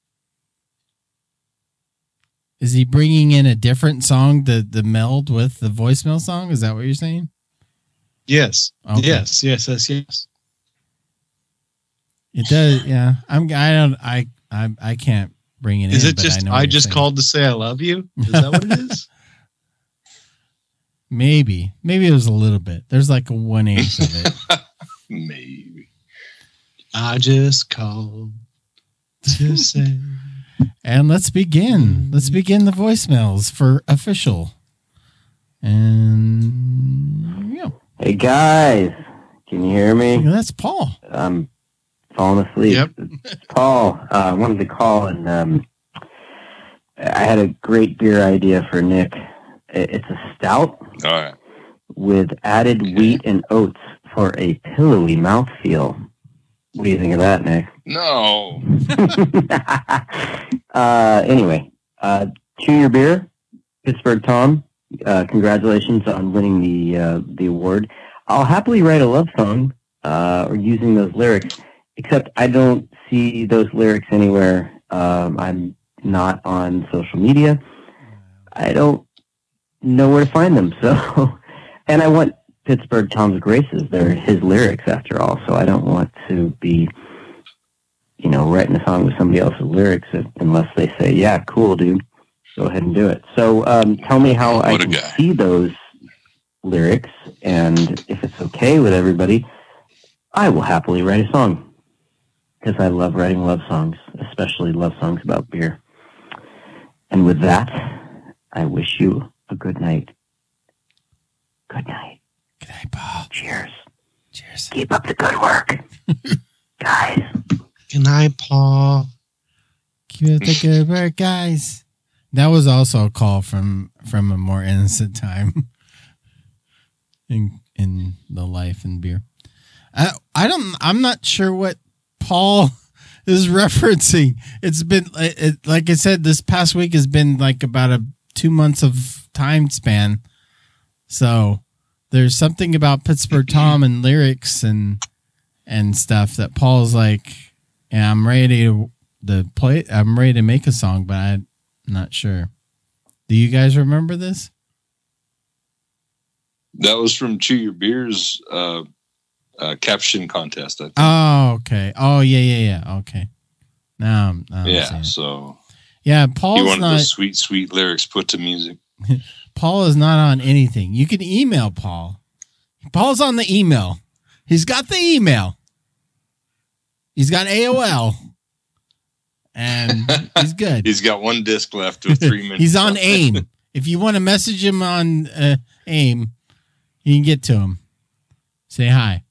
Is he bringing in a different song to meld with the voicemail song? Is that what you're saying? Yes. Okay. Yes. It does. Yeah. I can't bring it in. Is it but just? know what I you're just saying. called to say I love you. Is that what it is? Maybe it was a little bit. There's like a 1/8 of it. Maybe. I just called to say. And let's begin. Let's begin the voicemails for official. And yeah, Hey guys, can you hear me? that's Paul. I'm falling asleep. Yep. It's Paul, I wanted to call and I had a great beer idea for Nick. It's a stout All right. with added wheat and oats for a pillowy mouthfeel. What do you think of that, Nick? No. Anyway, chew your beer, Pittsburgh Tom. Congratulations on winning the award. I'll happily write a love song or using those lyrics, except I don't see those lyrics anywhere. I'm not on social media. I don't know where to find them. So, and I want Pittsburgh Tom's graces. They're his lyrics after all. So I don't want to be, writing a song with somebody else's lyrics unless they say, yeah, cool, dude. Go ahead and do it. So tell me how I can see those lyrics, and if it's okay with everybody, I will happily write a song because I love writing love songs, especially love songs about beer. And with that, I wish you a good night. Good night. Good night, Paul. Cheers. Cheers. Keep up the good work, guys. Good night, Paul. Keep up the good work, guys. That was also a call from a more innocent time in the life and beer. I'm not sure what Paul is referencing. It's been like I said, this past week has been like about 2 months of time span. So there's something about Pittsburgh Tom and lyrics and stuff that Paul's like, yeah, I'm ready to play. I'm ready to make a song, but I'm not sure. Do you guys remember this? That was from Chew Your Beer's caption contest, I think. Oh, okay. Oh, yeah. Okay. Now I'm yeah, seeing it. so yeah, he Paul's wanted not. the sweet, sweet lyrics put to music. Paul is not on anything. You can email Paul. Paul's on the email. He's got the email. He's got AOL. And he's good. He's got one disc left with 3 minutes. He's on left. AIM. If you want to message him on AIM, you can get to him. Say hi.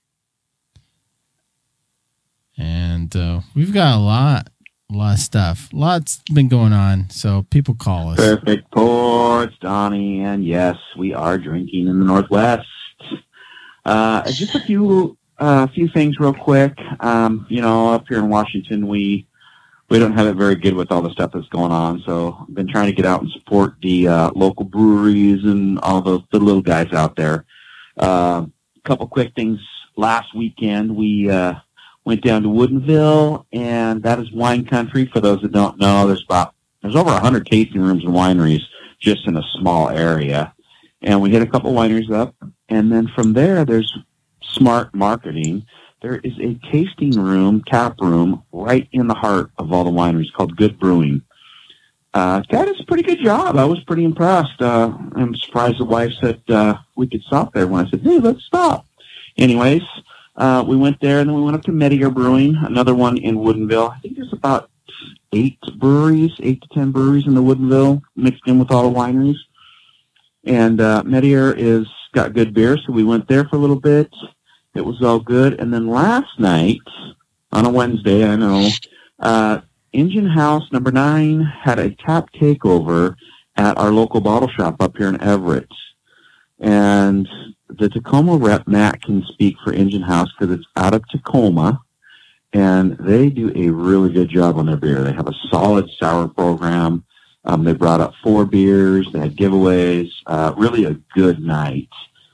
And we've got a lot of stuff. Lots been going on, so people call us. Perfect Ports, Donnie, and yes, we are drinking in the Northwest. Just a few things real quick. Up here in Washington, we don't have it very good with all the stuff that's going on, so I've been trying to get out and support the local breweries and all the little guys out there. A couple quick things. Last weekend, we went down to Woodinville, and that is wine country. For those that don't know, there's over 100 tasting rooms and wineries just in a small area. And we hit a couple wineries up, and then from there, there's smart marketing. There is a tasting room, tap room, right in the heart of all the wineries called Good Brewing. That is a pretty good job. I was pretty impressed. I'm surprised the wife said we could stop there when I said, hey, let's stop. anyways, we went there, and then we went up to Meteor Brewing, another one in Woodinville. I think there's about 8 to 10 breweries in the Woodinville, mixed in with all the wineries. And Meteor is got good beer, so we went there for a little bit. It was all good. And then last night, on a Wednesday, I know, Engine House number 9 had a tap takeover at our local bottle shop up here in Everett. And the Tacoma rep, Matt, can speak for Engine House because it's out of Tacoma. And they do a really good job on their beer. They have a solid sour program. They brought up 4 beers. They had giveaways. Really a good night.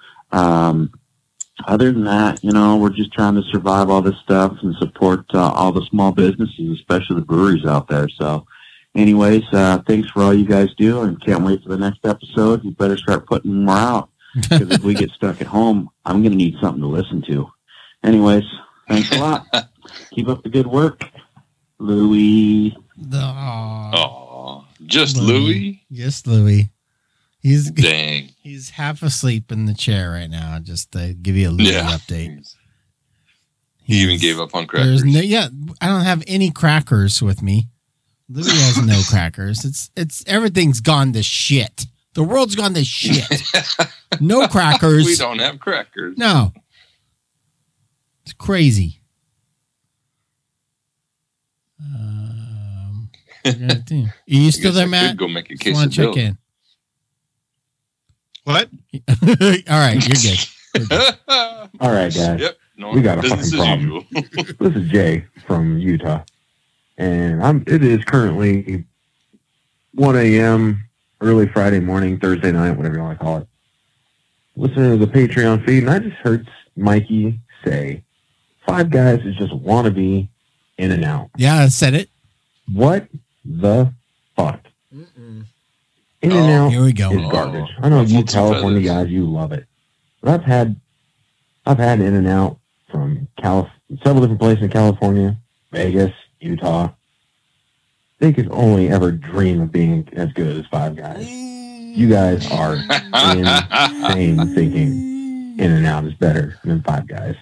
Other than that, we're just trying to survive all this stuff and support all the small businesses, especially the breweries out there. So anyways, thanks for all you guys do, and can't wait for the next episode. You better start putting more out, because if we get stuck at home, I'm going to need something to listen to. Anyways, thanks a lot. Keep up the good work. Louie. Oh, just Louie? Yes, Louie. Dang. He's half asleep in the chair right now, just to give you a Louie update. He even gave up on crackers. I don't have any crackers with me. Louie has no crackers. It's everything's gone to shit. The world's gone to shit. No crackers. We don't have crackers. No. It's crazy. Are you still there, Matt? Could go make a Just want to check in. What? All right, you're good. All right, guys. Yep. No, we got a business fucking problem. This is Jay from Utah, and it is currently 1 a.m. early Friday morning, Thursday night, whatever you want to call it. Listening to the Patreon feed, and I just heard Mikey say, Five Guys is just wannabe In-N-Out. Yeah, I said it. What the fuck? In-N-Out here we go. is garbage. I know you California guys, you love it. But I've had In-N-Out from several different places in California, Vegas, Utah. They could only ever dream of being as good as Five Guys. You guys are insane thinking In-N-Out is better than Five Guys.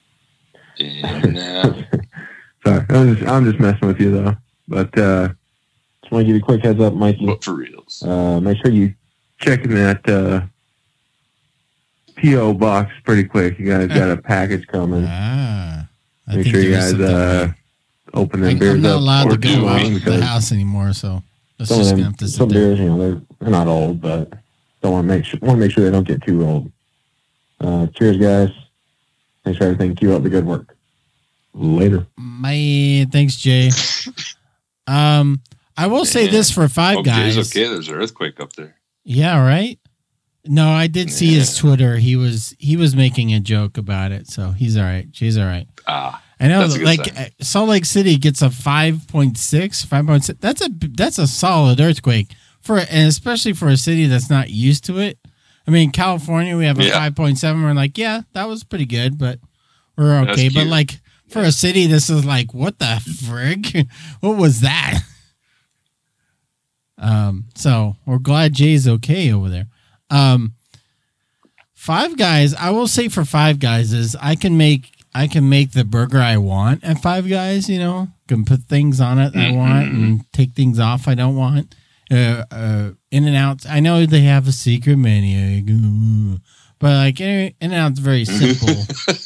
Sorry, I'm just messing with you though. But just want to give you a quick heads up, Mikey. But for reals. Make sure you check in that P.O. box pretty quick. You guys got a package coming. Make sure you guys open them beers up. I'm not allowed to go out out of the house anymore, so that's just gonna have to sit some there. beers, they're not old, but don't want to make sure they don't get too old. Cheers, guys. Thanks for everything. Keep up the good work. Later. Thanks, Jay. I will say this for Five Guys. Jay's okay. There's an earthquake up there. Yeah, right. No, I did see his Twitter. He was making a joke about it, so he's all right. She's all right. I know, like Salt Lake City gets a 5.6, 5.6. That's a solid earthquake and especially for a city that's not used to it. I mean, California, we have a 5.7. We're like, yeah, that was pretty good, but we're okay. But like for a city, this is like, what the frig? What was that? So we're glad Jay's okay over there. Five Guys, I will say for Five Guys is I can make the burger I want at Five Guys, can put things on it I want and take things off I don't want. In-N-Out, I know they have a secret menu, but like In-N-Out's very simple.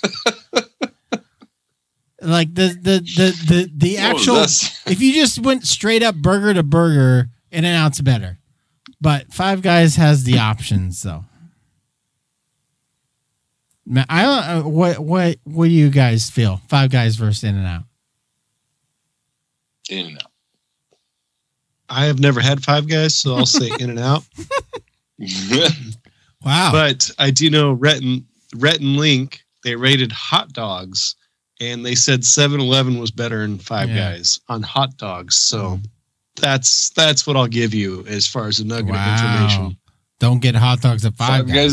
Like the actual, if you just went straight up burger to burger, In-N-Out's better. But Five Guys has the options, though. I don't. What do you guys feel? Five Guys versus In-N-Out. In-N-Out. I have never had Five Guys, so I'll say In-N-Out. Wow! But I do know Rhett and Link. They rated hot dogs, and they said 7-Eleven was better than Five Guys on hot dogs. So that's what I'll give you as far as a nugget of information. Don't get hot dogs at Five Guys.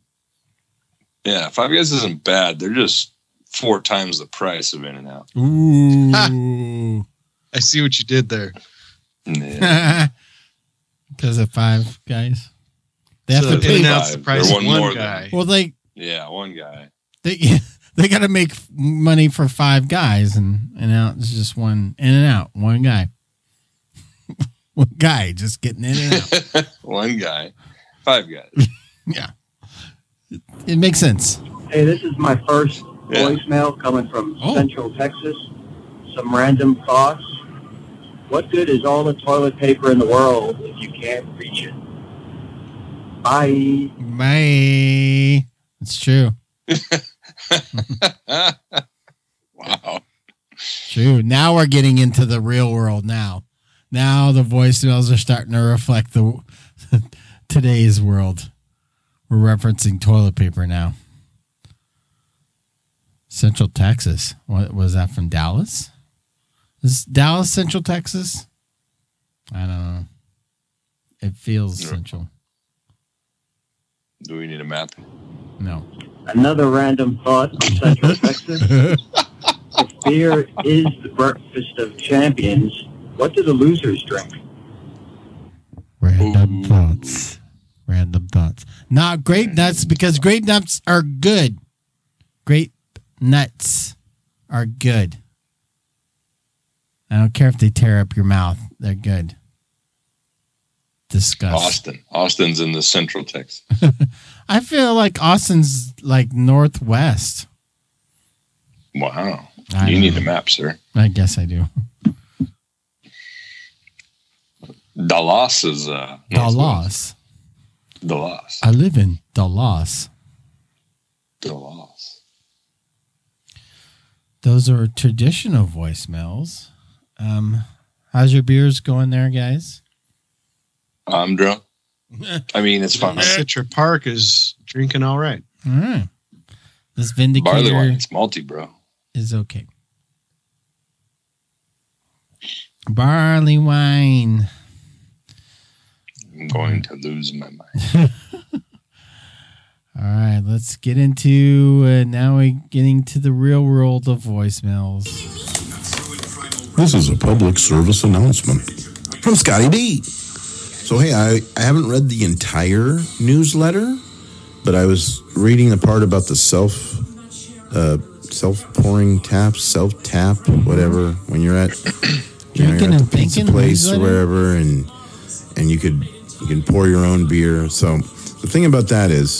Five Guys isn't bad. They're just 4 times the price of In-N-Out. Ooh. I see what you did there. Yeah. Because of Five Guys. They have to pay In-N-Out's the price of one guy. Well, one guy. They got to make money for 5 guys, and out it's just one in and out, one guy. One guy just getting in and out. One guy, 5 guys. Yeah. It makes sense. Hey, this is my first voicemail coming from Central Texas. Some random thoughts. What good is all the toilet paper in the world if you can't reach it? Bye. Bye. It's true. Wow. True. Now we're getting into the real world now. Now the voicemails are starting to reflect the today's world. We're referencing toilet paper now. Central Texas. What was that from Dallas? Is Dallas Central Texas? I don't know. It feels central. Do we need a map? No. Another random thought on Central Texas. If beer is the breakfast of champions, what do the losers drink? Random thoughts. Random thoughts. Not grape nuts, because grape nuts are good. Grape nuts are good. I don't care if they tear up your mouth. They're good. Disgust. Austin's in the Central Texas. I feel like Austin's like northwest. Wow. I You don't need know. a map, sir. I guess I do. Dallas is Dallas. Dallas. I live in Dallas. Dallas. Those are traditional voicemails. How's your beers going there, guys? I'm drunk. I mean, it's fine. Citra Park is drinking all right. All right. This Vindicator Barley wine. It's malty, bro. is okay. Barley wine. I'm going to lose my mind. All right, let's get into now we're getting to the real world of voicemails. This is a public service announcement from Scotty D. So, hey, I haven't read the entire newsletter, but I was reading the part about the self-pouring taps, self-tap, whatever, when you're at, you're at the pizza place or wherever, and you can pour your own beer. So the thing about that is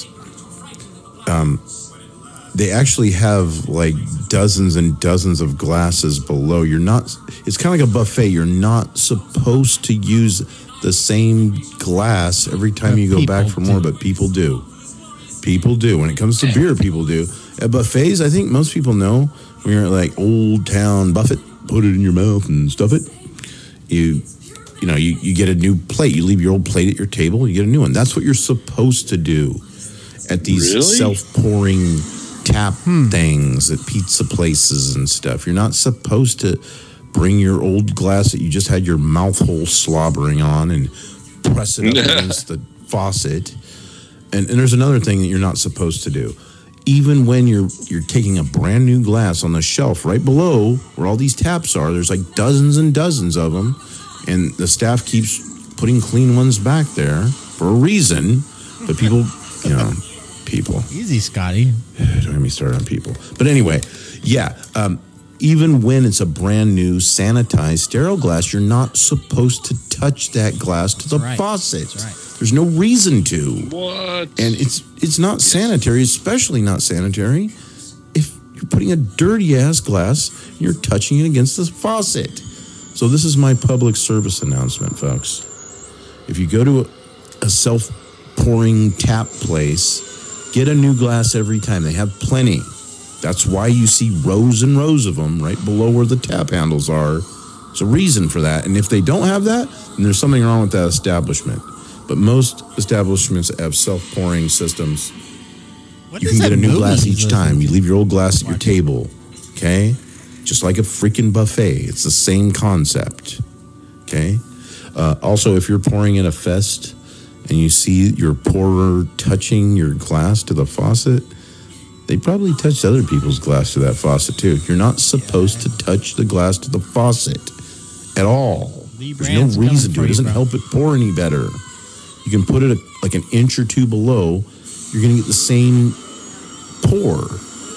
they actually have like dozens and dozens of glasses below. It's kind of like a buffet. You're not supposed to use the same glass every time you go back for more, but people do. People do. When it comes to beer, people do. At buffets, I think most people know when you're at like Old Town Buffet, put it in your mouth and stuff it. You get a new plate. You leave your old plate at your table, you get a new one. That's what you're supposed to do at these self-pouring tap things at pizza places and stuff. You're not supposed to bring your old glass that you just had your mouth hole slobbering on and press it up against the faucet. And there's another thing that you're not supposed to do. Even when you're taking a brand new glass on the shelf right below where all these taps are, there's like dozens and dozens of them, and the staff keeps putting clean ones back there for a reason. But people. Easy, Scotty. Don't get me started on people. But anyway, even when it's a brand new, sanitized, sterile glass, you're not supposed to touch that glass to the faucet. That's right. There's no reason to. What? And it's not sanitary, especially not sanitary if you're putting a dirty-ass glass and you're touching it against the faucet. So this is my public service announcement, folks. If you go to a self-pouring tap place, get a new glass every time. They have plenty. That's why you see rows and rows of them right below where the tap handles are. There's a reason for that. And if they don't have that, then there's something wrong with that establishment. But most establishments have self-pouring systems. You can get a new glass each time. You leave your old glass at your table, okay? Just like a freaking buffet. It's the same concept, okay? Also, if you're pouring in a fest and you see your pourer touching your glass to the faucet, they probably touched other people's glass to that faucet too. You're not supposed to touch the glass to the faucet at all. There's no reason to. It doesn't help it pour any better. You can put it like an inch or two below. You're going to get the same pour.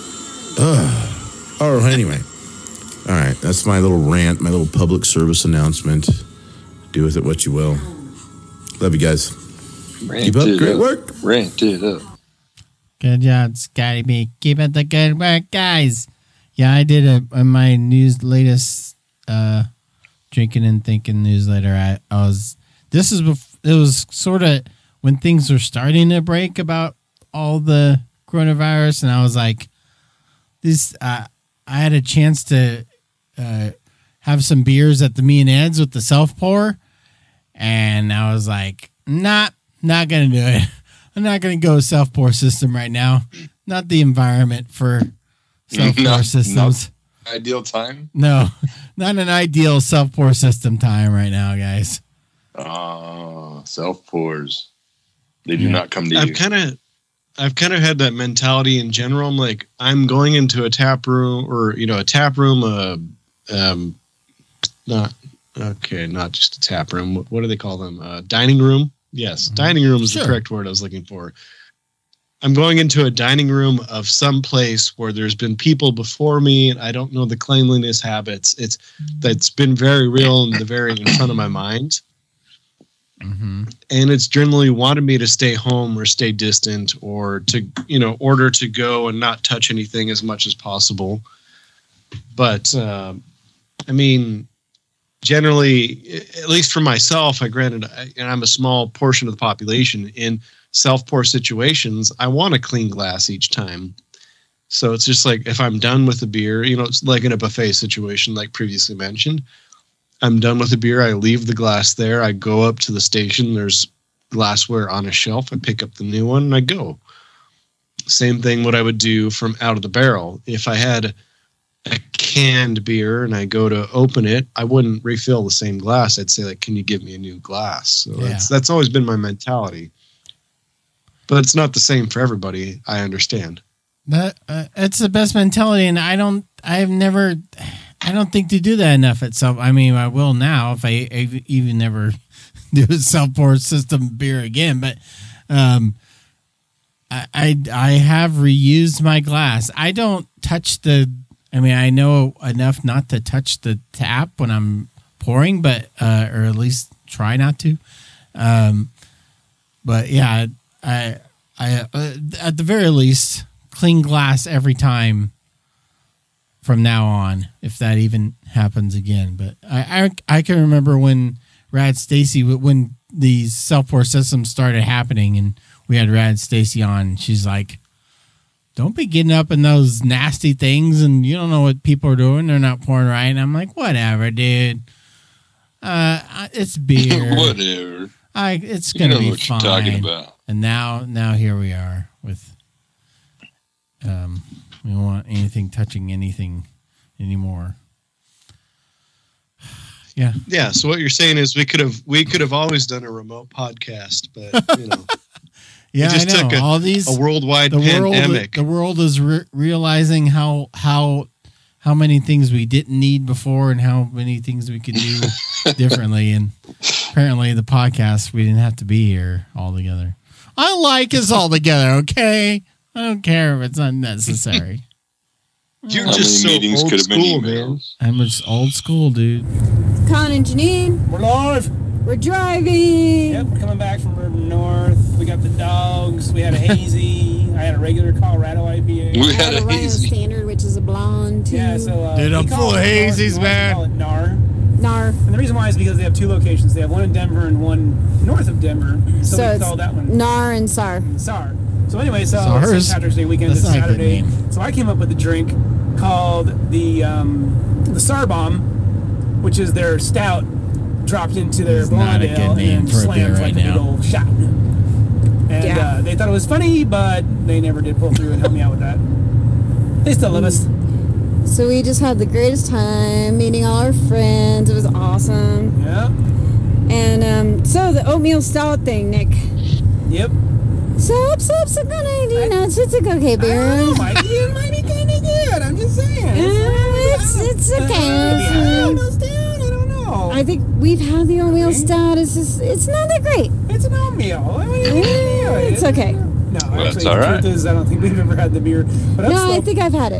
Oh, anyway. All right, that's my little rant, my little public service announcement. Do with it what you will. Love you guys. Keep up great work. Rant it up. Good job, Scotty B. Keep up the good work, guys. Yeah, I did in my latest Drinking and Thinking newsletter. It was sort of when things were starting to break about all the coronavirus, and I was like, I had a chance to have some beers at the Me and Ed's with the self pour, and I was like, not gonna do it. I'm not gonna go self pour system right now. Not the environment for self pour systems. Not ideal time. No, not an ideal self pour system time right now, guys. Self pours. They do not come to you. I've kind of had that mentality in general. I'm like, I'm going into a tap room or, a tap room, not just a tap room. What do they call them? Dining room. Yes. Dining room is the correct word I was looking for. I'm going into a dining room of some place where there's been people before me and I don't know the cleanliness habits. That's been very real and very in front of my mind. Mm-hmm. And it's generally wanted me to stay home or stay distant or to, order to go and not touch anything as much as possible. But, generally, at least for myself, and I'm a small portion of the population in self-pour situations, I want a clean glass each time. So it's just like, if I'm done with the beer, it's like in a buffet situation, like previously mentioned, I'm done with the beer. I leave the glass there. I go up to the station. There's glassware on a shelf. I pick up the new one and I go. Same thing what I would do from out of the barrel. If I had a canned beer and I go to open it, I wouldn't refill the same glass. I'd say, like, can you give me a new glass? So that's always been my mentality. But it's not the same for everybody. I understand. But it's the best mentality, and I don't think to do that enough itself. I mean, I will now if I even never do a self-pour system beer again. But I have reused my glass. I don't touch I know enough not to touch the tap when I'm pouring, but or at least try not to. But yeah, I at the very least clean glass every time from now on, if that even happens again. But I can remember when Rad Stacy, when these self-pour systems started happening and we had Rad Stacy on, she's like, don't be getting up in those nasty things and you don't know what people are doing. They're not pouring right. And I'm like, whatever, dude. It's beer. Whatever. It's going to be what fine. You're talking about. And now here we are with, we don't want anything touching anything anymore. Yeah. Yeah. So what you're saying is we could have always done a remote podcast, but yeah, it just I know. took All these a worldwide pandemic. The world is realizing how many things we didn't need before and how many things we could do differently. And apparently the podcast, we didn't have to be here all together. I like us all together. Okay. I don't care if it's unnecessary. You're just so meetings old could have been school, emails. I'm just old school, dude. Con and Janine. We're live. We're driving. Yep, we're coming back from Urban North. We got the dogs. We had a hazy. I had a regular Colorado IPA. We I had have a Rhino hazy. Standard, which is a blonde too. Yeah, so Dude, I'm we call full of it hazies, North, man. We call it NAR. NAR. And the reason why is because they have two locations. They have one in Denver and one north of Denver. So we it's call that one NAR and SAR. SAR. So anyway, SARS? St. Patrick's Day weekend That's this not a good Saturday. name. So I came up with a drink called the SAR Bomb, which is their stout dropped into their It's not a blonde good ale name and for a beer slammed right like a big now. old shot. And Yeah. they thought it was funny, but they never did pull through and help me out with that. They still love us. So we just had the greatest time meeting all our friends. It was awesome. Yeah. And so the oatmeal stout thing, Nick. Yep. So it's a okay beer. It might be kind of good. I'm just saying. It's okay. I don't know. I think we've had the oatmeal stout. It's not that great. It's an oatmeal. It's okay. No, Well, actually, that's all the right. truth is, I don't think we've ever had the beer. But No, I think I've had it.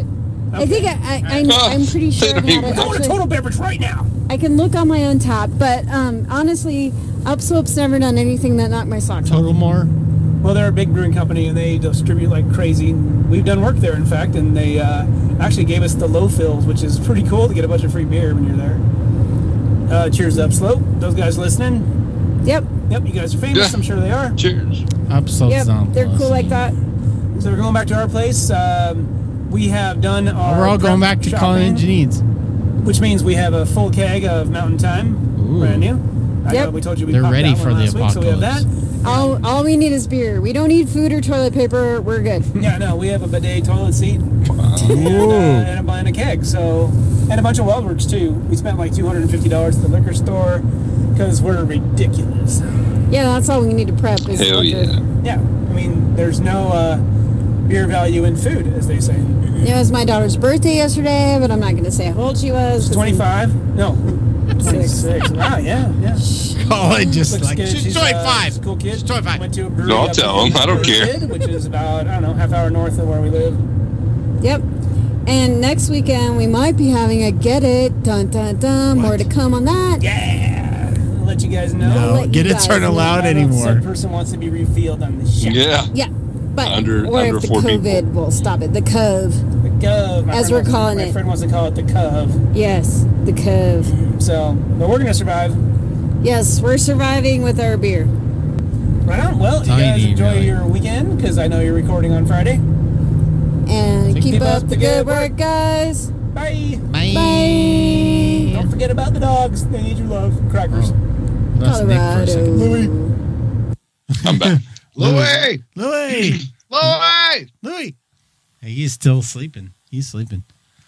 I think I'm pretty sure I've had it. I want a total beverage right now. I can look on my Untappd, but honestly, Upslope's never done anything that knocked my socks off. Total More. Well, they're a big brewing company, and they distribute like crazy. We've done work there, in fact, and they actually gave us the low fills, which is pretty cool to get a bunch of free beer when you're there. Cheers, Upslope. Those guys listening? Yep. Yep, you guys are famous. Yeah. I'm sure they are. Cheers. Upslope's Yep, they're cool like that. So we're going back to our place. We have done our... We're all going back to Colin and Janine's. Which means we have a full keg of Mountain Time, brand new. I know we told you we They're popped ready that one for the last week, so we have that. All we need is beer. We don't need food or toilet paper. We're good. Yeah, no, we have a bidet toilet seat and a keg. So, and a bunch of Weldworks too. We spent like $250 at the liquor store because we're ridiculous. Yeah, that's all we need to prep. Is Hell liquor. Yeah, I mean, there's no beer value in food, as they say. It was my daughter's birthday yesterday, but I'm not going to say how old she was. 25? No. 26. Wow, yeah. Oh, I just Looks like, good. she's 25. She's a cool kid. She's 25. Went to a brewery. No, I'll up tell in him. I don't care. Kid, which is about, I don't know, half hour north of where we live. Yep. And next weekend we might be having a Get It. Dun dun dun. More to come on that. Yeah. I'll let you guys know. No, Get It's aren't allowed anymore. Some person wants to be revealed on the show. Yeah. Yeah. But Under if the 4 people. COVID will stop it. The Cove. The Cove. As we're calling My it. friend wants to call it the Cove. Yes, the Cove. So, but we're going to survive. Yes, we're surviving with our beer. Right on. Well, you all you guys need, enjoy really. your weekend because I know you're recording on Friday. And So keep up the good work, guys. Bye. Bye. Don't forget about the dogs. They need your love. Crackers. That's Nick for a second. Louis. I'm back. Louis! Louis! Louis! Louis! Hey, he's still sleeping. He's sleeping.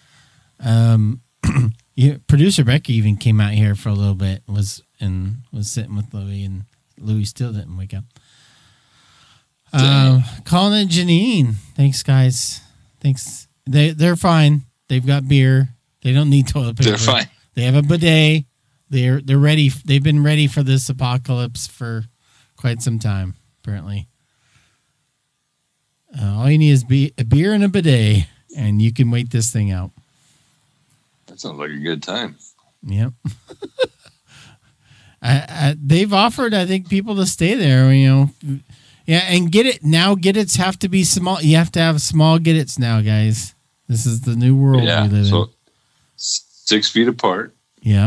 Producer Becky even came out here for a little bit, was sitting with Louis, and Louis still didn't wake up. Colin and Janine, thanks guys. Thanks. They're fine. They've got beer. They don't need toilet paper. They're fine. They have a bidet. They're ready. They've been ready for this apocalypse for quite some time, apparently. All you need is a beer and a bidet, and you can wait this thing out. That sounds like a good time. Yep. They've offered, I think, people to stay there. Yeah, and Get It now. Get It's have to be small. You have to have small Get It's now, guys. This is the new world we live in. 6 feet apart. Yeah.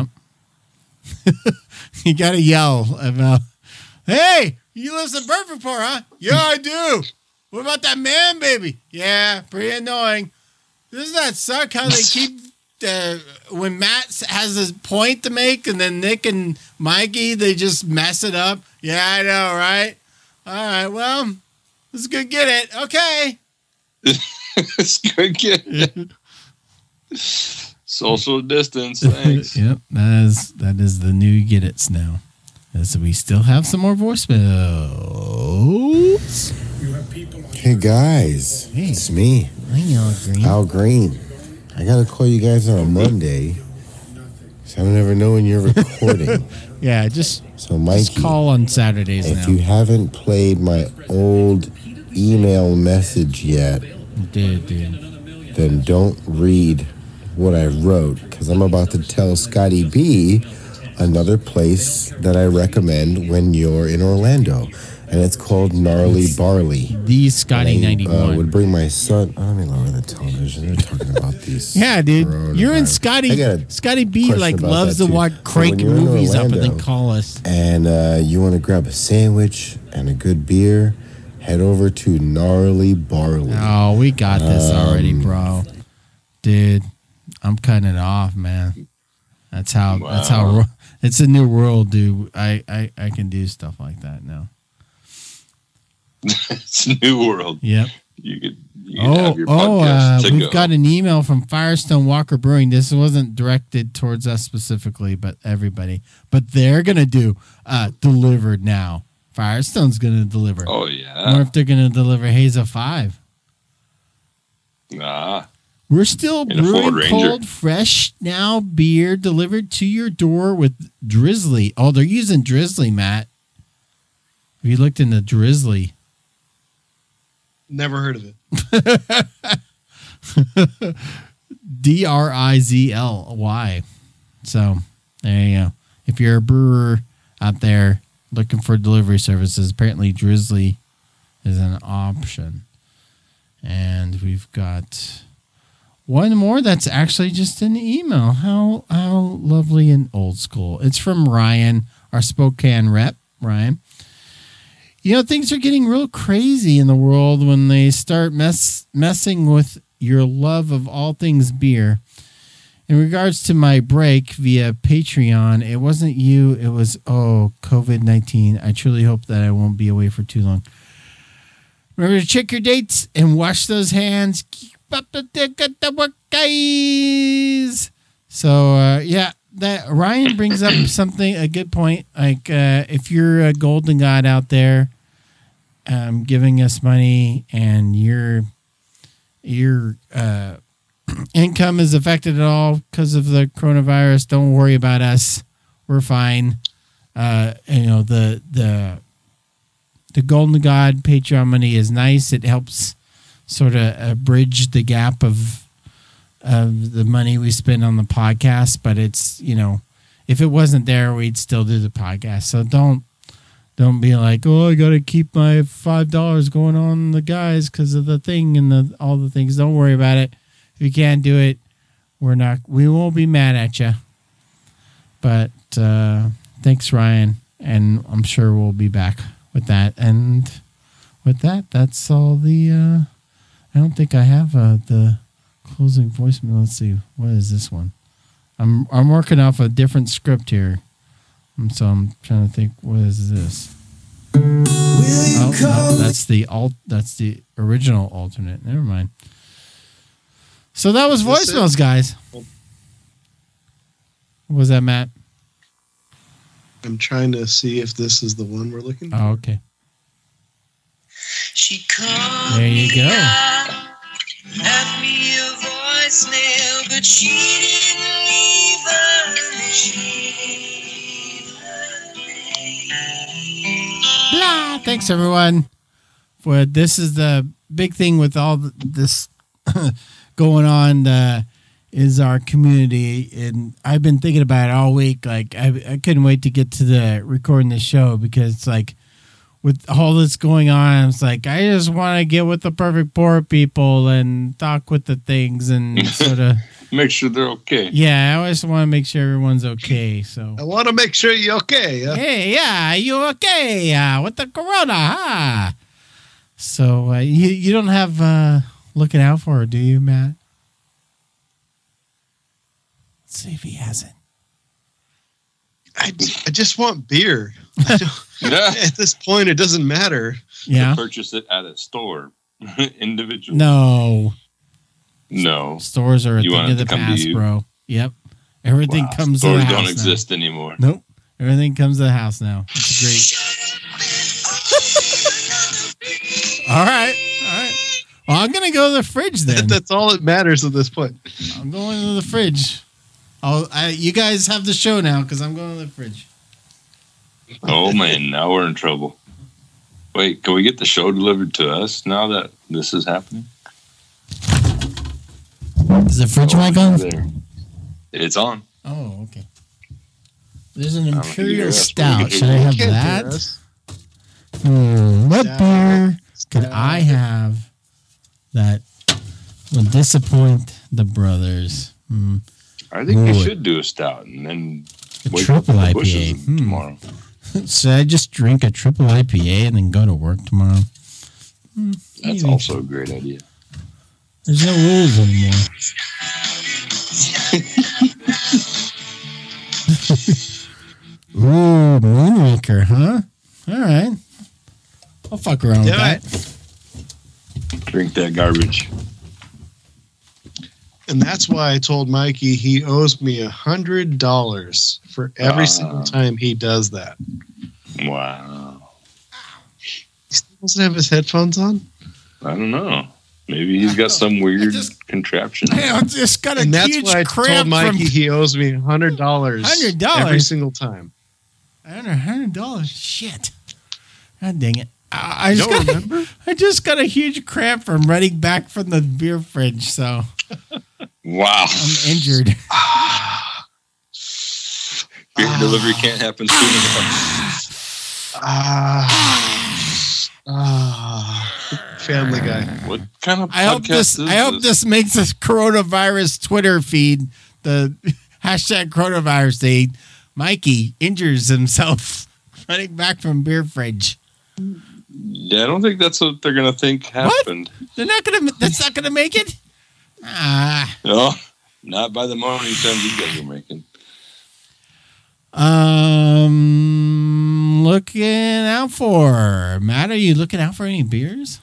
You got to yell about, hey, you listen to Bird Report, huh? Yeah, I do. What about that man, baby? Yeah, pretty annoying. Doesn't that suck how they keep, when Matt has his point to make and then Nick and Mikey, they just mess it up? Yeah, I know, right? All right, well, this is good. Get it. Okay. It's good. Get it. Social distance. Thanks. Yep, that is the new Get It's now. So we still have some more voicemails. Hey guys, it's me, Al Green. I gotta call you guys on a Monday, so I never know when you're recording. Yeah, just Mikey, call on Saturdays if now. you haven't played my old email message yet, then don't read what I wrote, because I'm about to tell Scotty B another place that I recommend when you're in Orlando, and it's called Gnarly Barley. The Scotty 91 would bring my son. Let me lower the television. They're talking about these. Yeah, dude, you're in coronavirus. I got a Scotty B question like about loves that, to too. watch So crank when you're in movies up and then Orlando call us. And you want to grab a sandwich and a good beer, head over to Gnarly Barley. Oh, we got this already, bro. Dude, I'm cutting it off, man. That's how it's a new world, dude. I can do stuff like that now. It's a new world. Yep. You could have your podcast to we've go. got an email from Firestone Walker Brewing. This wasn't directed towards us specifically, but everybody. But they're gonna do delivered now. Firestone's gonna deliver. Oh yeah. Or if they're gonna deliver Hazel 5. Nah. We're still In a Ford brewing Ranger. cold, fresh now beer delivered to your door with Drizzly. Oh, they're using Drizzly, Matt. Have you looked into Drizzly? Never heard of it. DRIZLY. So there you go. If you're a brewer out there looking for delivery services, apparently Drizzly is an option. And we've got one more that's actually just an email. How lovely and old school. It's from Ryan, our Spokane rep. Ryan. Things are getting real crazy in the world when they start messing with your love of all things beer. In regards to my break via Patreon, it wasn't you. It was, COVID-19. I truly hope that I won't be away for too long. Remember to check your dates and wash those hands. Keep up the dick at the work, guys. So, that Ryan brings up a good point. Like, if you're a golden god out there, giving us money and your income is affected at all because of the coronavirus, don't worry about us. We're fine. The Golden God Patreon money is nice. It helps sort of bridge the gap of the money we spend on the podcast. But it's, if it wasn't there, we'd still do the podcast. So don't be like, I got to keep my $5 going on the guys because of the thing and all the things. Don't worry about it. If you can't do it, we won't be mad at you. But thanks, Ryan. And I'm sure we'll be back with that. And with that, that's all I don't think I have the closing voicemail. Let's see. What is this one? I'm working off a different script here. So I'm trying to think, what is this? No, that's the original alternate. Never mind. So that was voicemails, guys. What was that, Matt? I'm trying to see if this is the one we're looking for. Oh, okay. She called there you go. Left me a voicemail, but she didn't leave a name. Blah. Thanks, everyone. This is the big thing with all this going on is our community, and I've been thinking about it all week. Like I couldn't wait to get to the recording the show because it's like with all this going on, it's like I just want to get with the perfect poor people and talk with the things and sort of make sure they're okay. Yeah, I always want to make sure everyone's okay. So I want to make sure you're okay. Hey, yeah, you okay? With the corona, huh? So you don't have looking out for her, do you, Matt? Let's see if he has it. I just want beer. At this point, it doesn't matter. Yeah. Purchase it at a store individually. No. Stores are a thing of the past, bro. Yep. Everything comes to the house. Stores don't exist anymore. Nope. Everything comes to the house now. It's great. All right. Well, I'm going to go to the fridge then. That's all that matters at this point. I'm going to the fridge. You guys have the show now because I'm going to the fridge. Oh, man. Now we're in trouble. Wait, can we get the show delivered to us now that this is happening? Is the fridge mic on? There. It's on. Oh, okay. There's an Imperial Stout. Should I have that? What beer could I have that will disappoint the brothers? I think you should do a stout and then wait triple for the IPA tomorrow. Should I just drink a triple IPA and then go to work tomorrow? That's also a great idea. There's no rules anymore. Ooh, Moonraker, huh? All right. I'll fuck around with that. Drink that garbage. And that's why I told Mikey he owes me $100 for every single time he does that. Wow. He still doesn't have his headphones on? I don't know. Maybe he's got some weird contraption. I just got a and that's huge why I cramp told Mikey he owes me $100. $100 every single time. $100. Shit. God dang it. I don't remember. I just got a huge cramp from running back from the beer fridge. So Wow. I'm injured. Beer delivery can't happen soon enough. Family Guy. What kind of I hope this makes this coronavirus Twitter feed the hashtag coronavirus day. Mikey injures himself running back from beer fridge. Yeah, I don't think that's what they're gonna think happened. They're not gonna. That's not gonna make it. No, not by the morning times you guys are making. Looking out for Matt. Are you looking out for any beers?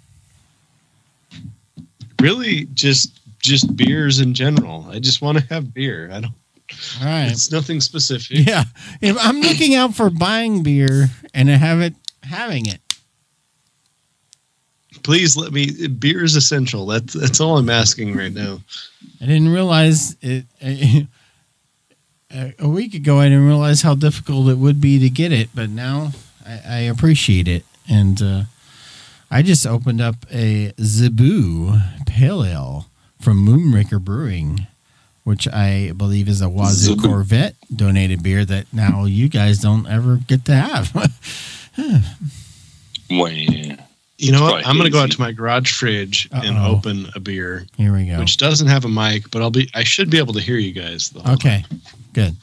Really, just beers in general. I just want to have beer. I don't. All right. It's nothing specific. Yeah, if I'm looking out for buying beer and I have it having it. Please let me. Beer is essential. That's all I'm asking right now. I didn't realize it. A week ago, I didn't realize how difficult it would be to get it, but now I appreciate it. And I just opened up a Zebu Pale Ale from Moonraker Brewing, which I believe is a Wazoo Corvette donated beer that now you guys don't ever get to have. Well, yeah. You know what? I'm going to go out to my garage fridge and open a beer. Here we go. Which doesn't have a mic, but I should be able to hear you guys though. Okay, good.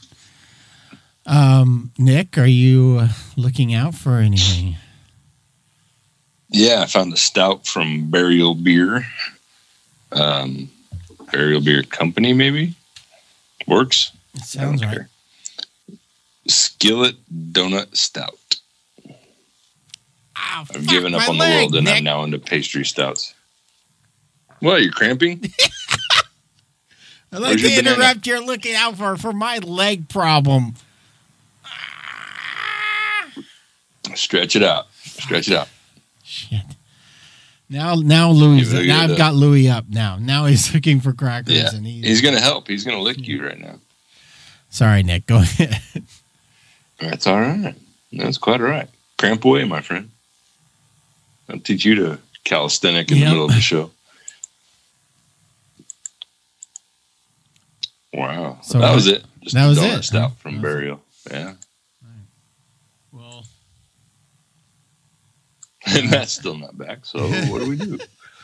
Nick, are you looking out for anything? Yeah, I found a stout from Burial Beer. Burial Beer Company, maybe? Works? It sounds right. Skillet Donut Stout. Ow, I've given up on the world and I'm now into pastry stouts. What, you're cramping? I'd like to interrupt your looking out for my leg problem. Stretch it out. Stretch it out. Shit. Now Louis. Now I've got Louis up. Now he's looking for crackers. Yeah, and he's going to help. He's going to lick you right now. Sorry, Nick. Go ahead. That's all right. That's quite all right. Cramp away, my friend. I'll teach you to calisthenic in the middle of the show. Wow. So that was it. Just that was donut it. Stout from Burial. Yeah. Well, and Matt's still not back. So what do we do?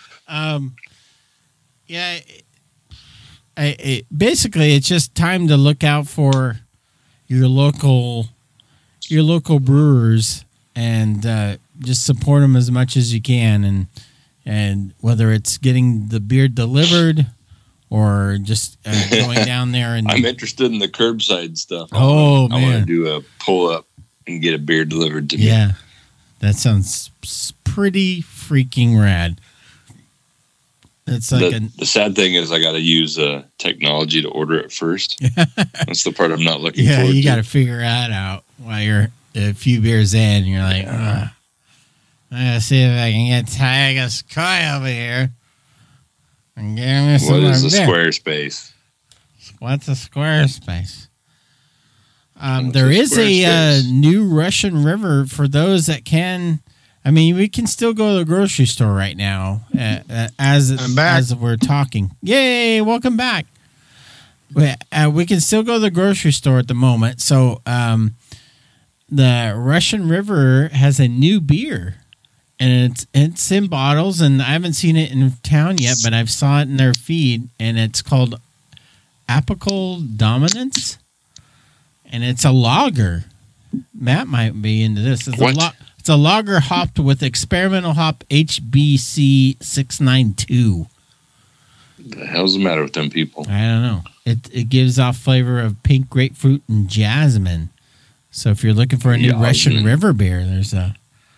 Yeah. Basically, it's just time to look out for your local brewers and just support them as much as you can, and whether it's getting the beer delivered or just going down there and I'm interested in the curbside stuff. Oh, I man. want to do a pull up and get a beer delivered to me. Yeah, that sounds pretty freaking rad. It's like the sad thing is I got to use technology to order it first. That's the part I'm not looking yeah, forward to. you got to figure that out while you're a few beers in. You're like, I'm gonna see if I can get Tiger's Koi over here and give me some What is a beer. Squarespace? What's a Squarespace? There is a new Russian River for those that can. I mean, we can still go to the grocery store right now as we're talking. Yay! Welcome back. We can still go to the grocery store at the moment. So the Russian River has a new beer, and it's in bottles, and I haven't seen it in town yet, but I've saw it in their feed, and it's called Apical Dominance, and it's a lager. Matt might be into this. It's a lager hopped with experimental hop HBC 692. The hell's the matter with them people? I don't know. It gives off flavor of pink grapefruit and jasmine. So if you're looking for a new Russian River beer, there's a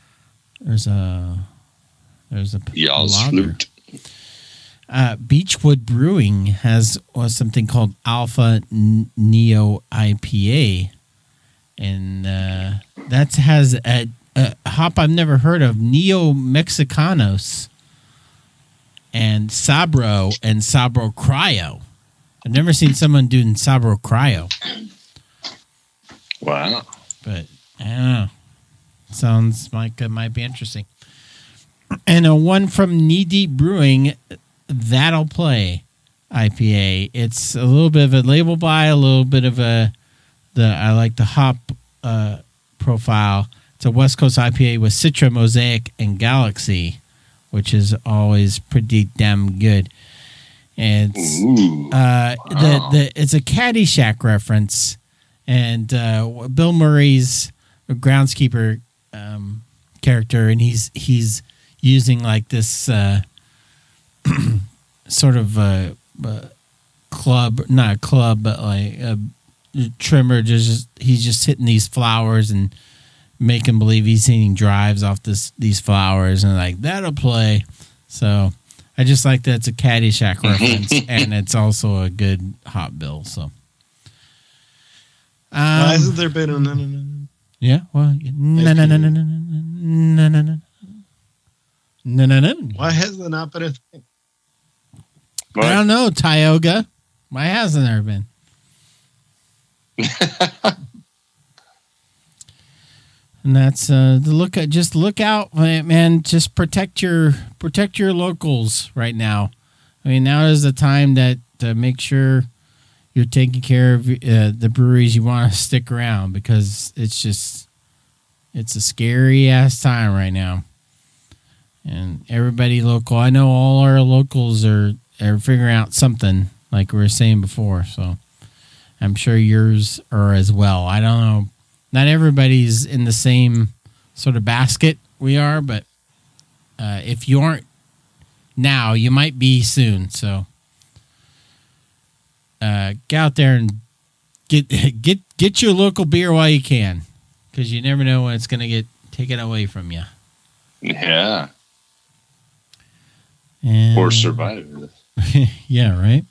lager. Beechwood Brewing has something called Alpha Neo IPA, and that has a hop I've never heard of, Neo Mexicanos, and Sabro Cryo. I've never seen someone doing Sabro Cryo. Wow. But I don't know. Sounds like it might be interesting. And a one from Knee Deep Brewing, That'll Play. IPA. It's a little bit of a label buy, a little bit of I like the hop profile. It's a West Coast IPA with Citra, Mosaic, and Galaxy, which is always pretty damn good. And it's a Caddyshack reference, and Bill Murray's groundskeeper character, and he's using like this sort of club, not a club, but like a trimmer. He's just hitting these flowers and making believe he's hitting drives off these flowers, and like that'll play. So I just like that it's a Caddyshack reference, and it's also a good hop bill. So why hasn't there been a yeah, well, no. Why has there not been a thing? I don't know, Tioga. Why hasn't there been? And that's the look. Just look out, man. Just protect your locals right now. I mean, now is the time to make sure you're taking care of the breweries you want to stick around, because it's a scary ass time right now. And everybody local, I know all our locals are figuring out something, like we were saying before. So I'm sure yours are as well. I don't know. Not everybody's in the same sort of basket we are, but if you aren't now, you might be soon. So get out there and get your local beer while you can, because you never know when it's going to get taken away from you. Yeah. And, or survive. Yeah, right.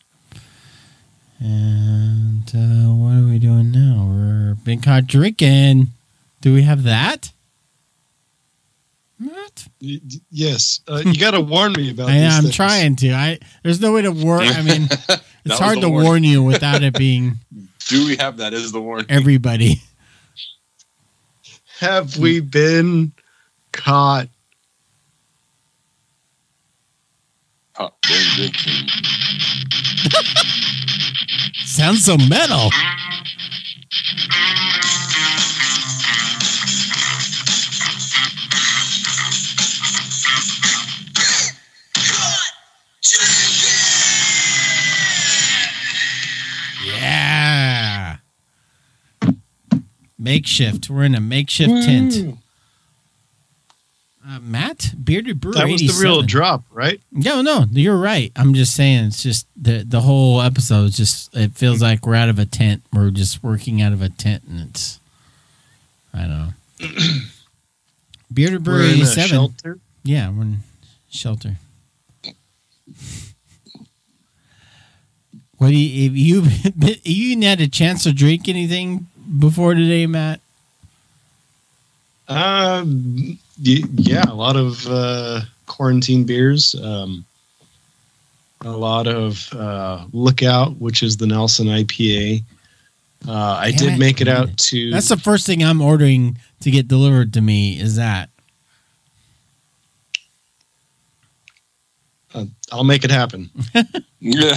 And what are we doing now? We're being caught drinking. Do we have that? What? Yes. You got to warn me about I'm things. trying to. There's no way to warn. I mean, it's hard to warn you without it being. Do we have that as the warning? Everybody. Have we been caught? Drinking. Sounds so metal. Yeah. Makeshift. We're in a makeshift tent. Matt, Bearded Brewer. That was 87. the real drop, right? No, you're right. I'm just saying, it's just the whole episode is just, it feels like we're out of a tent. We're just working out of a tent, and it's, I don't know. Bearded Brewer 87. Shelter? Yeah, we're in shelter. What do you had a chance to drink anything before today, Matt? Yeah, a lot of quarantine beers. A lot of Lookout, which is the Nelson IPA. I did make it out to. That's the first thing I'm ordering to get delivered to me. Is that? I'll make it happen. Yeah.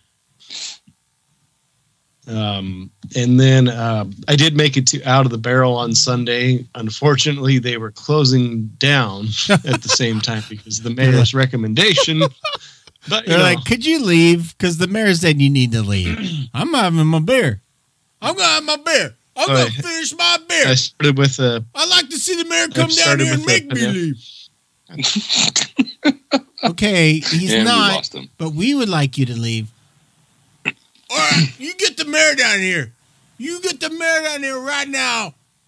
And then I did make it to Out of the Barrel on Sunday. Unfortunately, they were closing down at the same time because of the mayor's recommendation. But they're like, could you leave? Because the mayor said you need to leave. I'm having my beer. I'm going to have my beer. I'm going to finish my beer. I started with a. I'd like to see the mayor come down here and make me leave. Okay, he's not. But we would like you to leave. All right, you get the mayor down here. You get the mayor down here right now.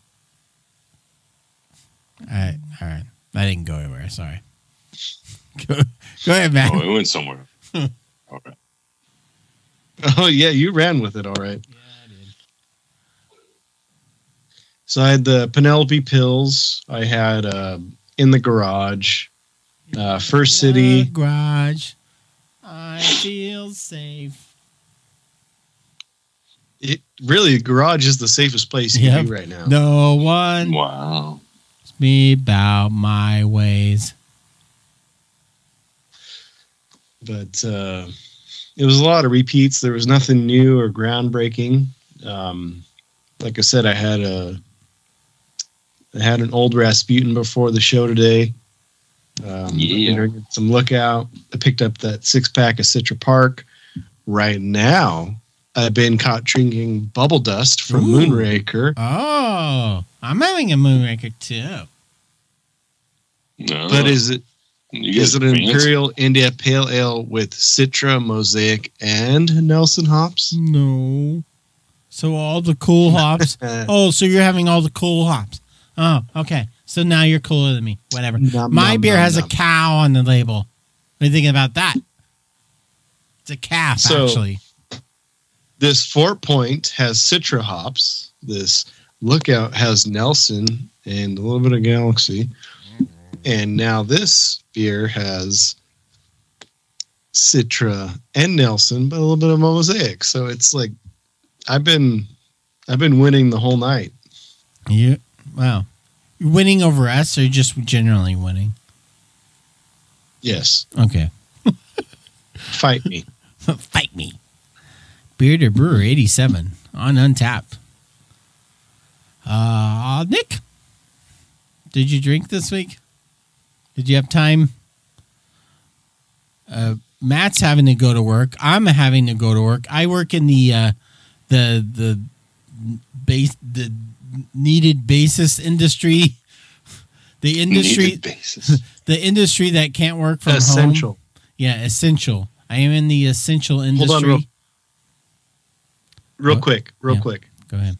All right. That didn't go anywhere. Sorry. Go ahead, man. Oh, it went somewhere. All right. Oh, yeah, you ran with it all right. Yeah, I did. So I had the Penelope Pills. I had In the Garage. First City. Garage. I feel safe. It really, garage is the safest place you can be right now. No one. Wow. Me about my ways. But It was a lot of repeats. There was nothing new or groundbreaking. Like I said, I had an old Rasputin before the show today. Drinking some Lookout. I picked up that 6-pack of Citra Park. Right now, I've been caught drinking Bubble Dust from Moonraker. Oh, I'm having a Moonraker too. No. But is it an Imperial India Pale Ale with Citra, Mosaic, and Nelson hops? No. So all the cool hops. Oh, so you're having all the cool hops. Oh, okay. So now you're cooler than me. Whatever. My beer has a cow on the label. What are you thinking about that? It's a calf, actually. This Fort Point has Citra hops. This Lookout has Nelson and a little bit of Galaxy. And now this beer has Citra and Nelson, but a little bit of Mosaic. So it's like I've been winning the whole night. Yeah. Wow. You're winning over us, or just generally winning? Yes. Okay. Fight me. Fight me. Bearded Brewer 87 on Untapped. Nick, did you drink this week? Did you have time? Matt's having to go to work. I'm having to go to work. I work in the needed basis industry. The industry the industry that can't work from essential. home. Yeah, essential. I am in the essential industry. Hold on real quick. Go ahead.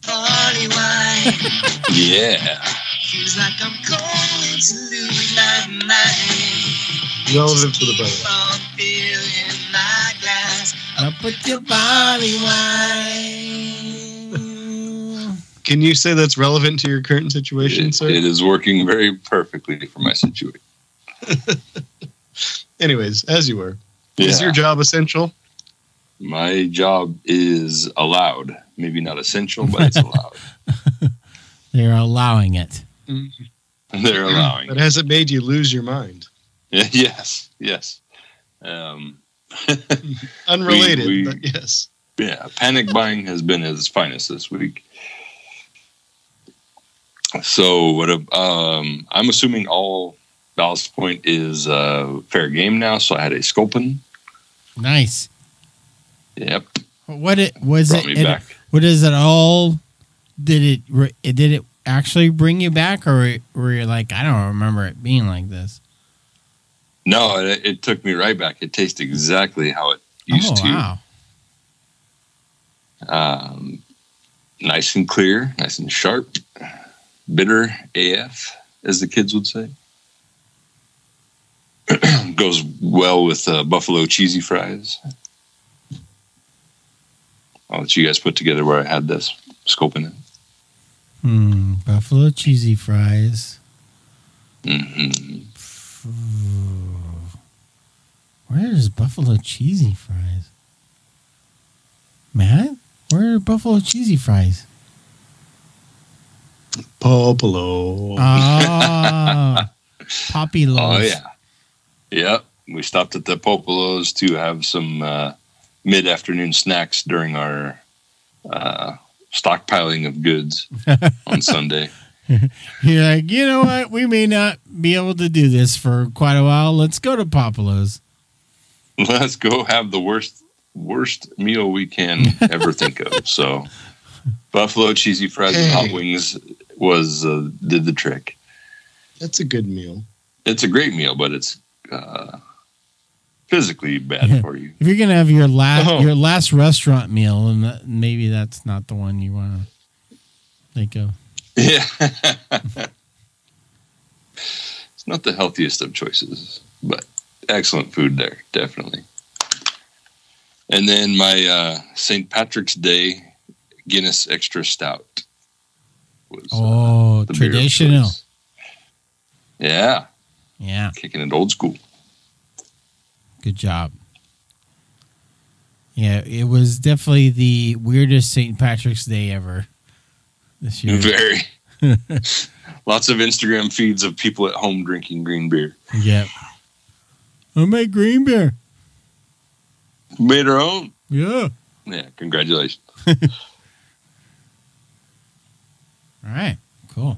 Yeah. Feels like I'm going to lose my mind. Relevant for the brother. Up with your body wine. Can you say that's relevant to your current situation, sir? It is working very perfectly for my situation. Anyways, as you were. Is your job essential? My job is allowed. Maybe not essential, but it's allowed. They're allowing it. They're allowing But has it made you lose your mind? Yes. Unrelated, but yes. Yeah, panic buying has been at its finest this week. So I'm assuming all Ballast Point is fair game now. So I had a Sculpin. Nice. Yep. What it was Brought me back. What is it all? Did it actually bring you back, or were you like, I don't remember it being like this? No, it took me right back. It tastes exactly how it used to. Wow. Nice and clear, nice and sharp, bitter AF, as the kids would say. Goes well with buffalo cheesy fries. I'll let you guys put together where I had this scoping it. Buffalo cheesy fries. Mm-hmm. Where's buffalo cheesy fries? Matt, where are buffalo cheesy fries? Popolo. Ah, Poppy Loaves. Oh, yeah. Yep. We stopped at the Popolos to have some mid-afternoon snacks during our stockpiling of goods on Sunday. You're like, you know what? We may not be able to do this for quite a while. Let's go to Popolos. Let's go have the worst meal we can ever think of. So, buffalo cheesy fries and hot wings did the trick. That's a good meal. It's a great meal, but it's physically bad for you. If you're gonna have your last restaurant meal, and maybe that's not the one you want to think of. Yeah, it's not the healthiest of choices, but excellent food there, definitely. And then my St. Patrick's Day Guinness Extra Stout was traditional. Yeah, yeah, kicking it old school. Good job. Yeah, it was definitely the weirdest St. Patrick's Day ever this year. Very. Lots of Instagram feeds of people at home drinking green beer. Yep. I make green beer. Made her own. Yeah. Yeah, congratulations. All right, cool.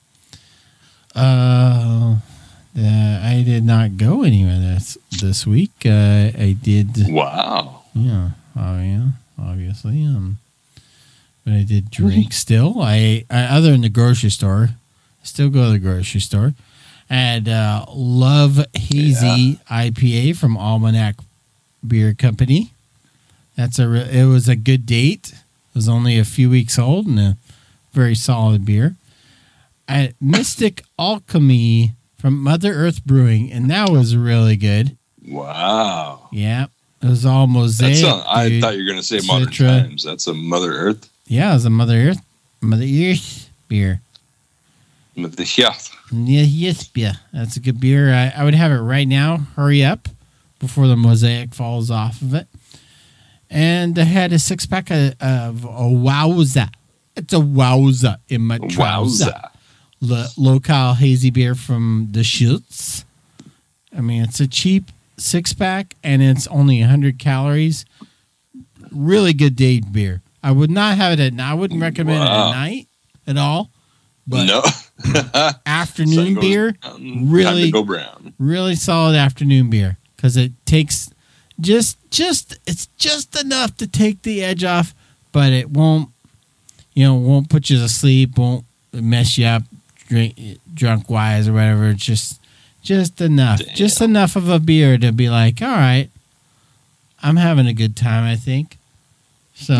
I did not go anywhere this week. I did. Wow. Yeah. Oh yeah. Obviously. But I did drink still. I other than the grocery store, I still go to the grocery store. And Love Hazy IPA from Almanac Beer Company. It was a good date. It was only a few weeks old and a very solid beer. At Mystic Alchemy from Mother Earth Brewing, and that was really good. Wow. Yeah. It was all mosaic. I thought you were going to say Modern Times. That's a Mother Earth. Yeah, it was a Mother Earth beer. Mother Earth. Yes, beer. That's a good beer. I would have it right now. Hurry up before the mosaic falls off of it. And I had a 6-pack of a Wowza. It's a Wowza in my trouser. Local hazy beer from the Schutz. I mean, it's a cheap 6-pack, and it's only 100 calories. Really good date beer. I would not have it at night. I wouldn't recommend it at night at all. But no. Afternoon beer, really, go brown. Really solid afternoon beer because it takes it's just enough to take the edge off, but it won't put you to sleep, won't mess you up drunk wise or whatever. It's just enough. Damn. Just enough of a beer to be like, all right, I'm having a good time, I think. So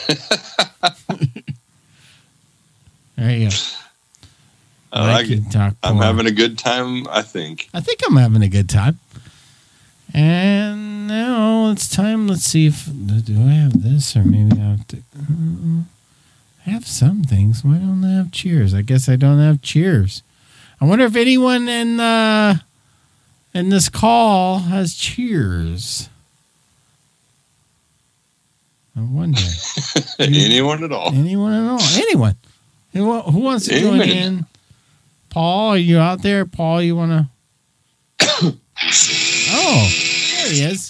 there you go. I like it. I'm having a good time, I think. I think I'm having a good time. And now it's time. Let's see if do I have this or maybe I have to. I have some things. Why don't I have cheers? I guess I don't have cheers. I wonder if anyone in this call has cheers. I wonder. Anyone at all? Anyone at all? Anyone? Who wants to join in? Paul, are you out there? Paul, you want to? Oh, there he is.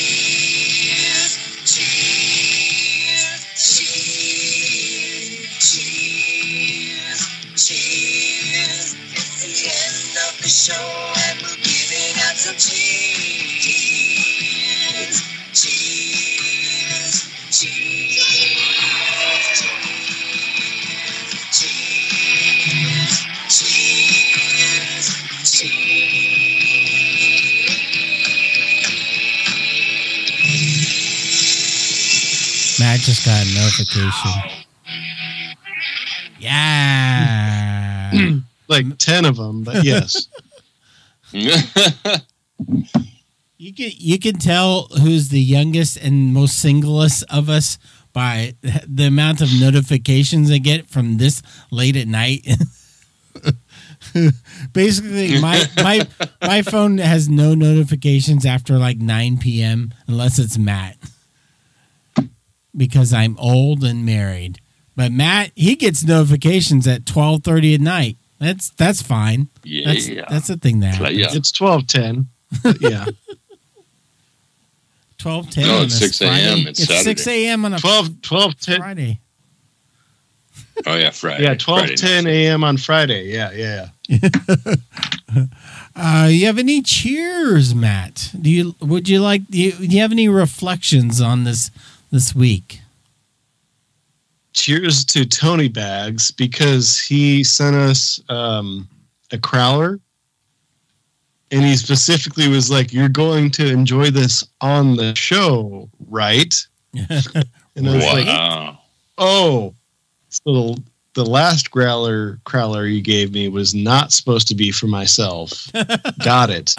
The show and we're giving out some cheers. Cheers. Cheers. Cheers. Matt just got a notification. Yeah. Like 10 of them, but yes. You can tell who's the youngest and most singlest of us by the amount of notifications I get from this late at night. Basically, my phone has no notifications after like 9 p.m. unless it's Matt. Because I'm old and married. But Matt, he gets notifications at 12:30 at night. That's fine. Yeah, that's a thing that happens. It's 12:10. Yeah. 12:10. No, it's 6 a.m. It's Saturday. 6 a.m. on a 12:10 Friday. Oh yeah, Friday. Yeah, 12:10 a.m. on Friday. Yeah. You have any cheers, Matt? Do you have any reflections on this week? Cheers to Tony Bags because he sent us a crowler, and he specifically was like, "You're going to enjoy this on the show, right?" And I was like, "Oh, so the last crowler you gave me was not supposed to be for myself." Got it.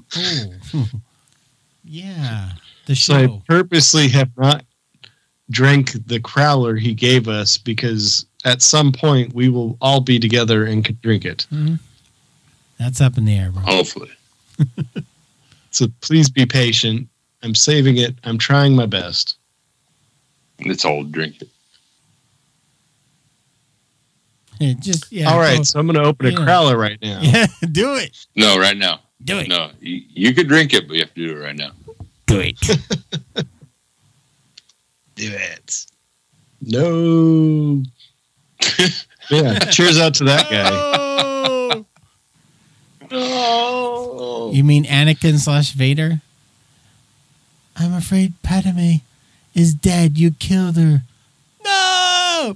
Yeah, the show. So I purposely have not drank the crowler he gave us because at some point we will all be together and could drink it. Mm-hmm. That's up in the air, bro. Hopefully. So please be patient. I'm saving it. I'm trying my best. It's old. Drink it. All right, so I'm going to open a crowler right now. Yeah, do it. No, right now. Do it. No, you could drink it, but you have to do it right now. Do it. do it. No. Yeah. Cheers out to that guy. Oh. You mean Anakin / Vader? I'm afraid Padme is dead. You killed her. No!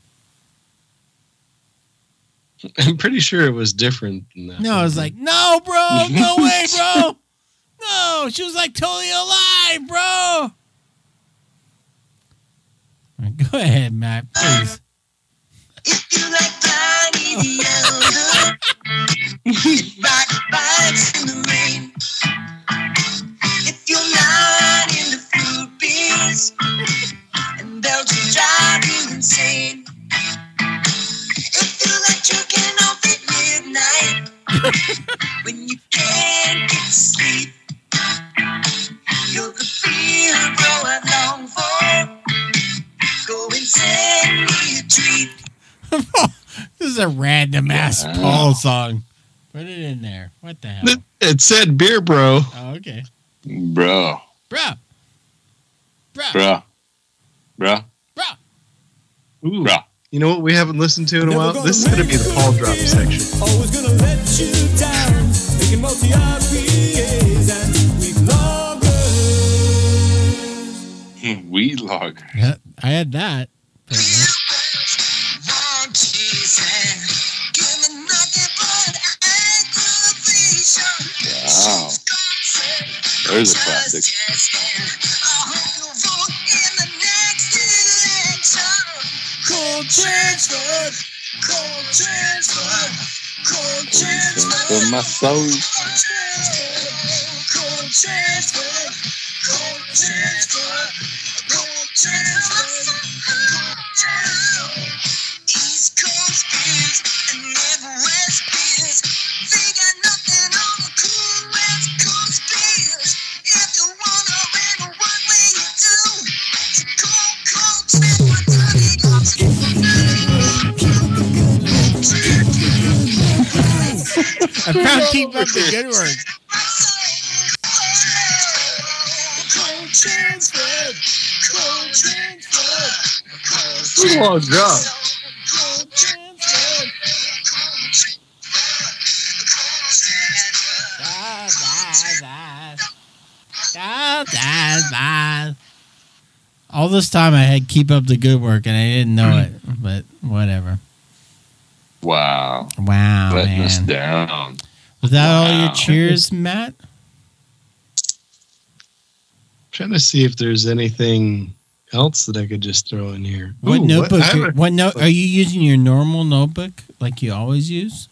I'm pretty sure it was different than that. No, I was like, no, bro. No way, bro. No, she was like totally alive, bro. All right, go ahead, Matt, please. If you like Tiny the Elder, ride bikes in the rain. If you're not into fruit beers, and they'll just drive you insane. If you like jerking off at midnight, when you can't get to sleep, you're the feeling, bro, I long for. Go and send me a treat. This is a random ass Paul song. Put it in there. What the hell? It said beer, bro. Oh, okay. Bro. Bro. Ooh. Bro. You know what we haven't listened to in a while? This is going to be the Paul drop section. Always gonna let you down. Making multi-RPAs and weed loggers. Weed logger. Yeah, I had that. Wow. There's a classic. Cold transfer. Cold transfer. Cold transfer. For my soul. Cold transfer. Cold transfer. Cold transfer. East Coast beers and Midwest beers. They got nothing on the cool West Coast beers. If you wanna bring what we do, it's cold, cold transfer. I found Keep Up the Good Work. Cold transfer. Cold transfer. Too long drop. Cold transfer. All this time I had Keep Up the Good Work and I didn't know it, but whatever. Wow. Wow, Letting us man. down. Was that all your cheers, Matt? Trying to see if there's anything else that I could just throw in here. What Ooh, notebook? I have a- What note? Are you using your normal notebook like you always use?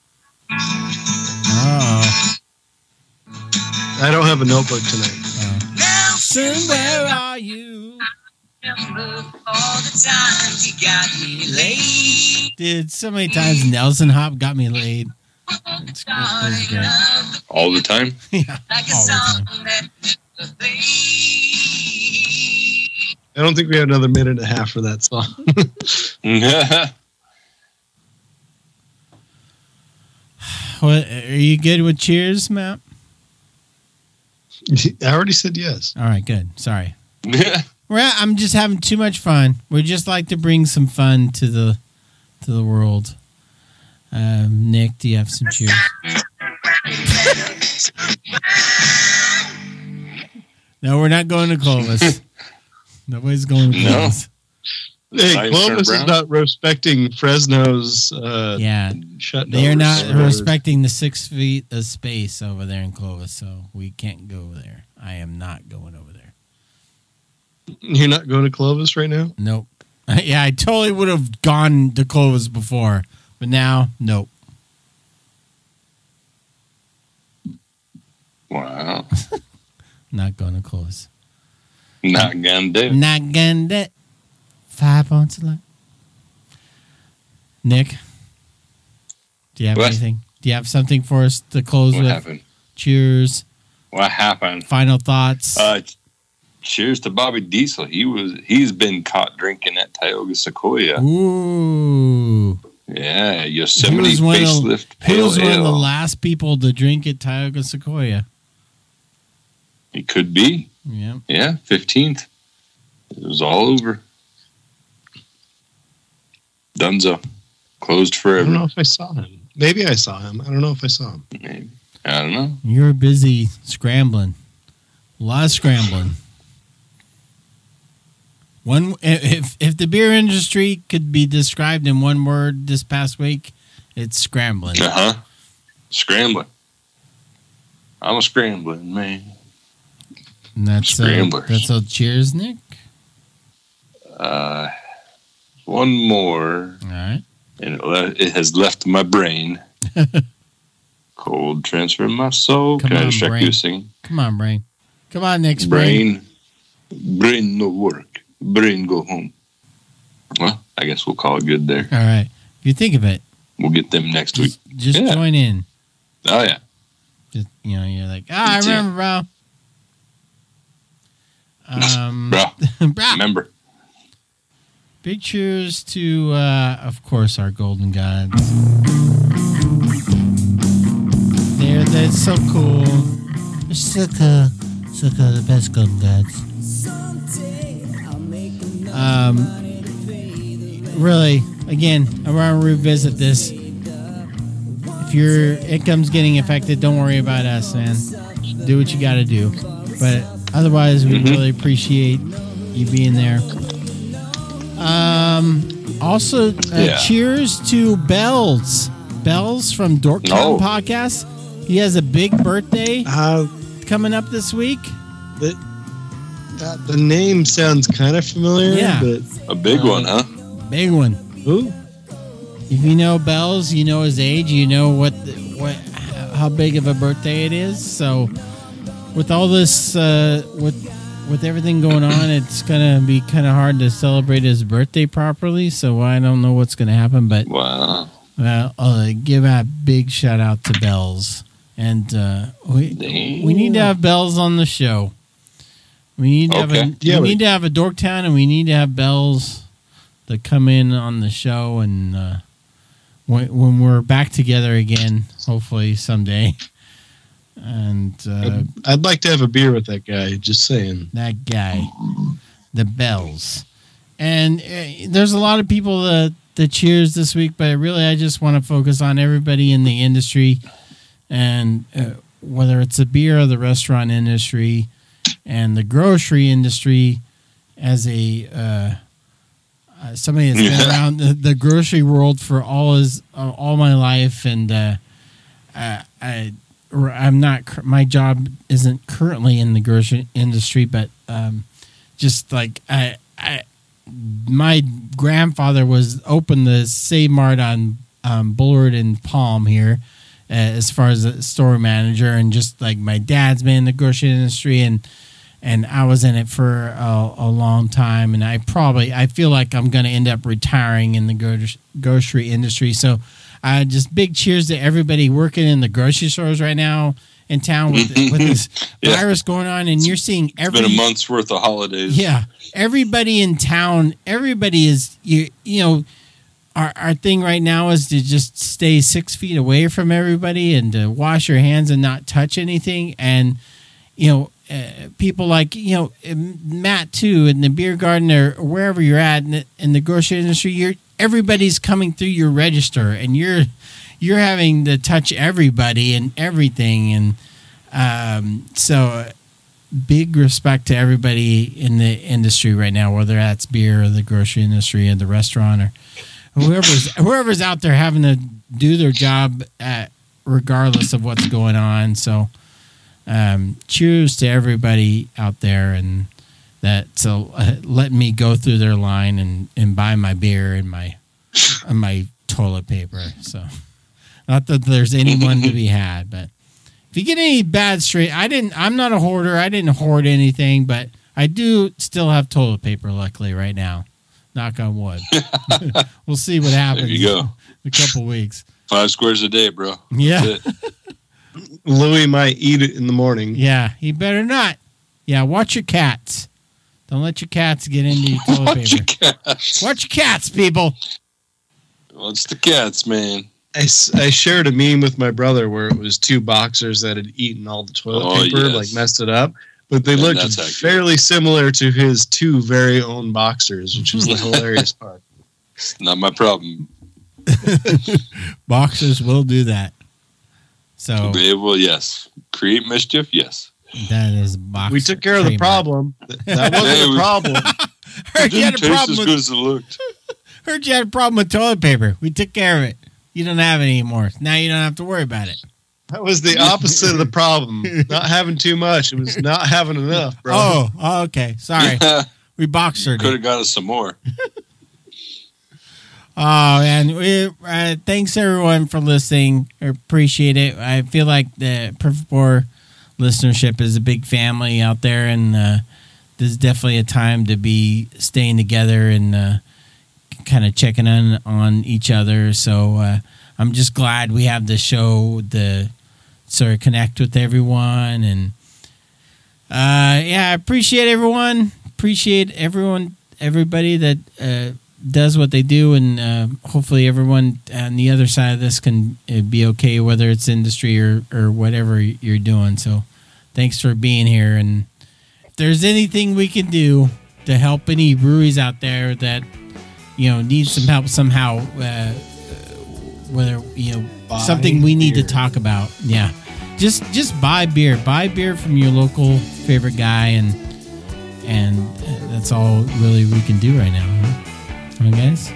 Oh. I don't have a notebook tonight. Nelson, where are you? Remember all the times you got me laid. Dude, so many times Nelson Hop got me laid. It's great. It was great. All the time? Yeah, Like a all the song time. that never fades. I don't think we have another minute and a half for that song. What, are you good with cheers, Matt? I already said yes. All right, good. Sorry. I'm just having too much fun. We just like to bring some fun to the world. Nick, do you have some cheers? No, we're not going to Clovis. Nobody's going to Clovis. Hey, Science Clovis turned is brown? not respecting Fresno's Yeah, shut they are not down. respecting the 6 feet of space over there in Clovis, so we can't go there. I am not going over there. You're not going to Clovis right now? Nope. Yeah, I totally would have gone to Clovis before, but now, nope. Wow. Not going to Clovis. Not gonna do. Not gonna do it. 5 points a lot. Nick, do you have What? anything? Do you have something for us to close What with? happened? Cheers. What happened? Final thoughts. Cheers to Bobby Diesel. He's been caught drinking at Tioga Sequoia. Ooh. Yeah, He Yosemite was one of facelift he pale was one of the ale. last people to drink at Tioga Sequoia. He could be. Yeah. Yeah, 15th. It was all over. Dunzo. Closed I forever. don't know if I saw him. Maybe I saw him. I don't know if I saw him. Maybe. I don't know. You're busy scrambling. A lot of scrambling. If the beer industry could be described in one word this past week, it's scrambling. Scrambling. I'm a scrambling man. And that's Scramblers. that's all. Cheers, Nick. One more. All right. And it has left my brain. Cold transfer in my soul. Come Can I on, distract brain. you singing? Come on, brain. Come on, Nick's brain. Brain no work. Brain go home. Well, I guess we'll call it good there. All right. If you think of it, We'll get them next week. just Yeah. join in. Oh, yeah. Just, you're like, I That's it. remember, bro. Bro, remember. Big cheers to, of course, our golden gods. They're so cool. They're so cool. So cool. The best golden gods. Really, again, I want to revisit this. If your income's getting affected, don't worry about us, man. Do what you got to do. But otherwise, we really appreciate you being there. Also, cheers to Bells. Bells from Dorktown Podcast. He has a big birthday coming up this week. The name sounds kind of familiar. Yeah. But, a big one, huh? Big one. Ooh. If you know Bells, you know his age, you know how big of a birthday it is. So, with all this, with everything going on, it's gonna be kind of hard to celebrate his birthday properly. So I don't know what's gonna happen, but wow. I'll give a big shout out to Bells, and we need to have Bells on the show. We need to need to have a Dorktown, and we need to have Bells to come in on the show, and when we're back together again, hopefully someday. And I'd like to have a beer with that guy. Just saying. That guy, the Bells, and there's a lot of people that cheers this week, but really I just want to focus on everybody in the industry, and whether it's the beer or the restaurant industry and the grocery industry, as a somebody that's been around the grocery world for all my life, and I'm not. My job isn't currently in the grocery industry, but just like my grandfather opened the Save Mart on Bullard and Palm here, as far as a store manager, and just like my dad's been in the grocery industry, and I was in it for a long time, and I feel like I'm going to end up retiring in the grocery industry. So just big cheers to everybody working in the grocery stores right now in town with this virus going on, and you're seeing It's been a month's worth of holidays. Yeah, everybody in town, everybody is our thing right now is to just stay 6 feet away from everybody and to wash your hands and not touch anything. And people like Matt too, in the beer garden or wherever you're at in the grocery industry, everybody's coming through your register, and you're having to touch everybody and everything. And so big respect to everybody in the industry right now, whether that's beer or the grocery industry or the restaurant or whoever's out there having to do their job regardless of what's going on. So cheers to everybody out there, and let me go through their line and buy my beer and my toilet paper. So not that there's anyone to be had, but if you get any bad I'm not a hoarder. I didn't hoard anything, but I do still have toilet paper, luckily, right now. Knock on wood. We'll see what happens. There you go. In a couple weeks. 5 squares a day, bro. Yeah. Louis might eat it in the morning. Yeah, he better not. Yeah, watch your cats. Don't let your cats get into your toilet paper. Watch your cats, people. Well, it's the cats, man. I shared a meme with my brother where it was 2 boxers that had eaten all the toilet paper, like messed it up. But they And looked that's accurate. fairly similar to his two very own boxers, which was the hilarious part. Not my problem. Boxers will do that. So Well, yes. Create mischief, yes. that is boxer. We took care of the trademark. problem. That wasn't a problem. Heard you had a Didn't taste problem as with- good as it looked. Heard you had a problem with toilet paper. We took care of it. You don't have it anymore. Now you don't have to worry about it. That was the opposite of the problem. Not having too much. It was not having enough, bro. Oh, okay. Sorry. We boxered Could it. have got us some more. Oh, and thanks everyone for listening. I appreciate it. I feel like the Perfect Pour listenership is a big family out there, and this is definitely a time to be staying together and kind of checking in on each other. So I'm just glad we have the show to sort of connect with everyone. And I appreciate everyone. Appreciate everybody that does what they do, and hopefully everyone on the other side of this can be okay, whether it's industry or whatever you're doing. So thanks for being here, and if there's anything we can do to help any breweries out there that need some help somehow, whether something we need to talk about, just buy beer from your local favorite guy, and that's all really we can do right now, huh? All right, guys.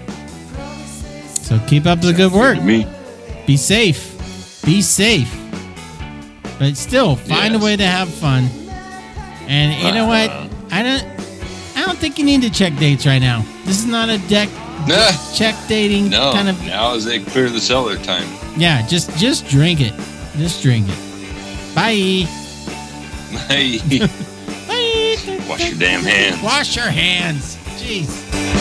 So keep up the good work. Be safe. But still, find a way to have fun. And you know what? I don't think you need to check dates right now. This is not a check dating kind of. Now is they clear the cellar time. Yeah, just drink it. Just drink it. Bye. Hey. Bye. Wash your damn hands. Wash your hands. Jeez.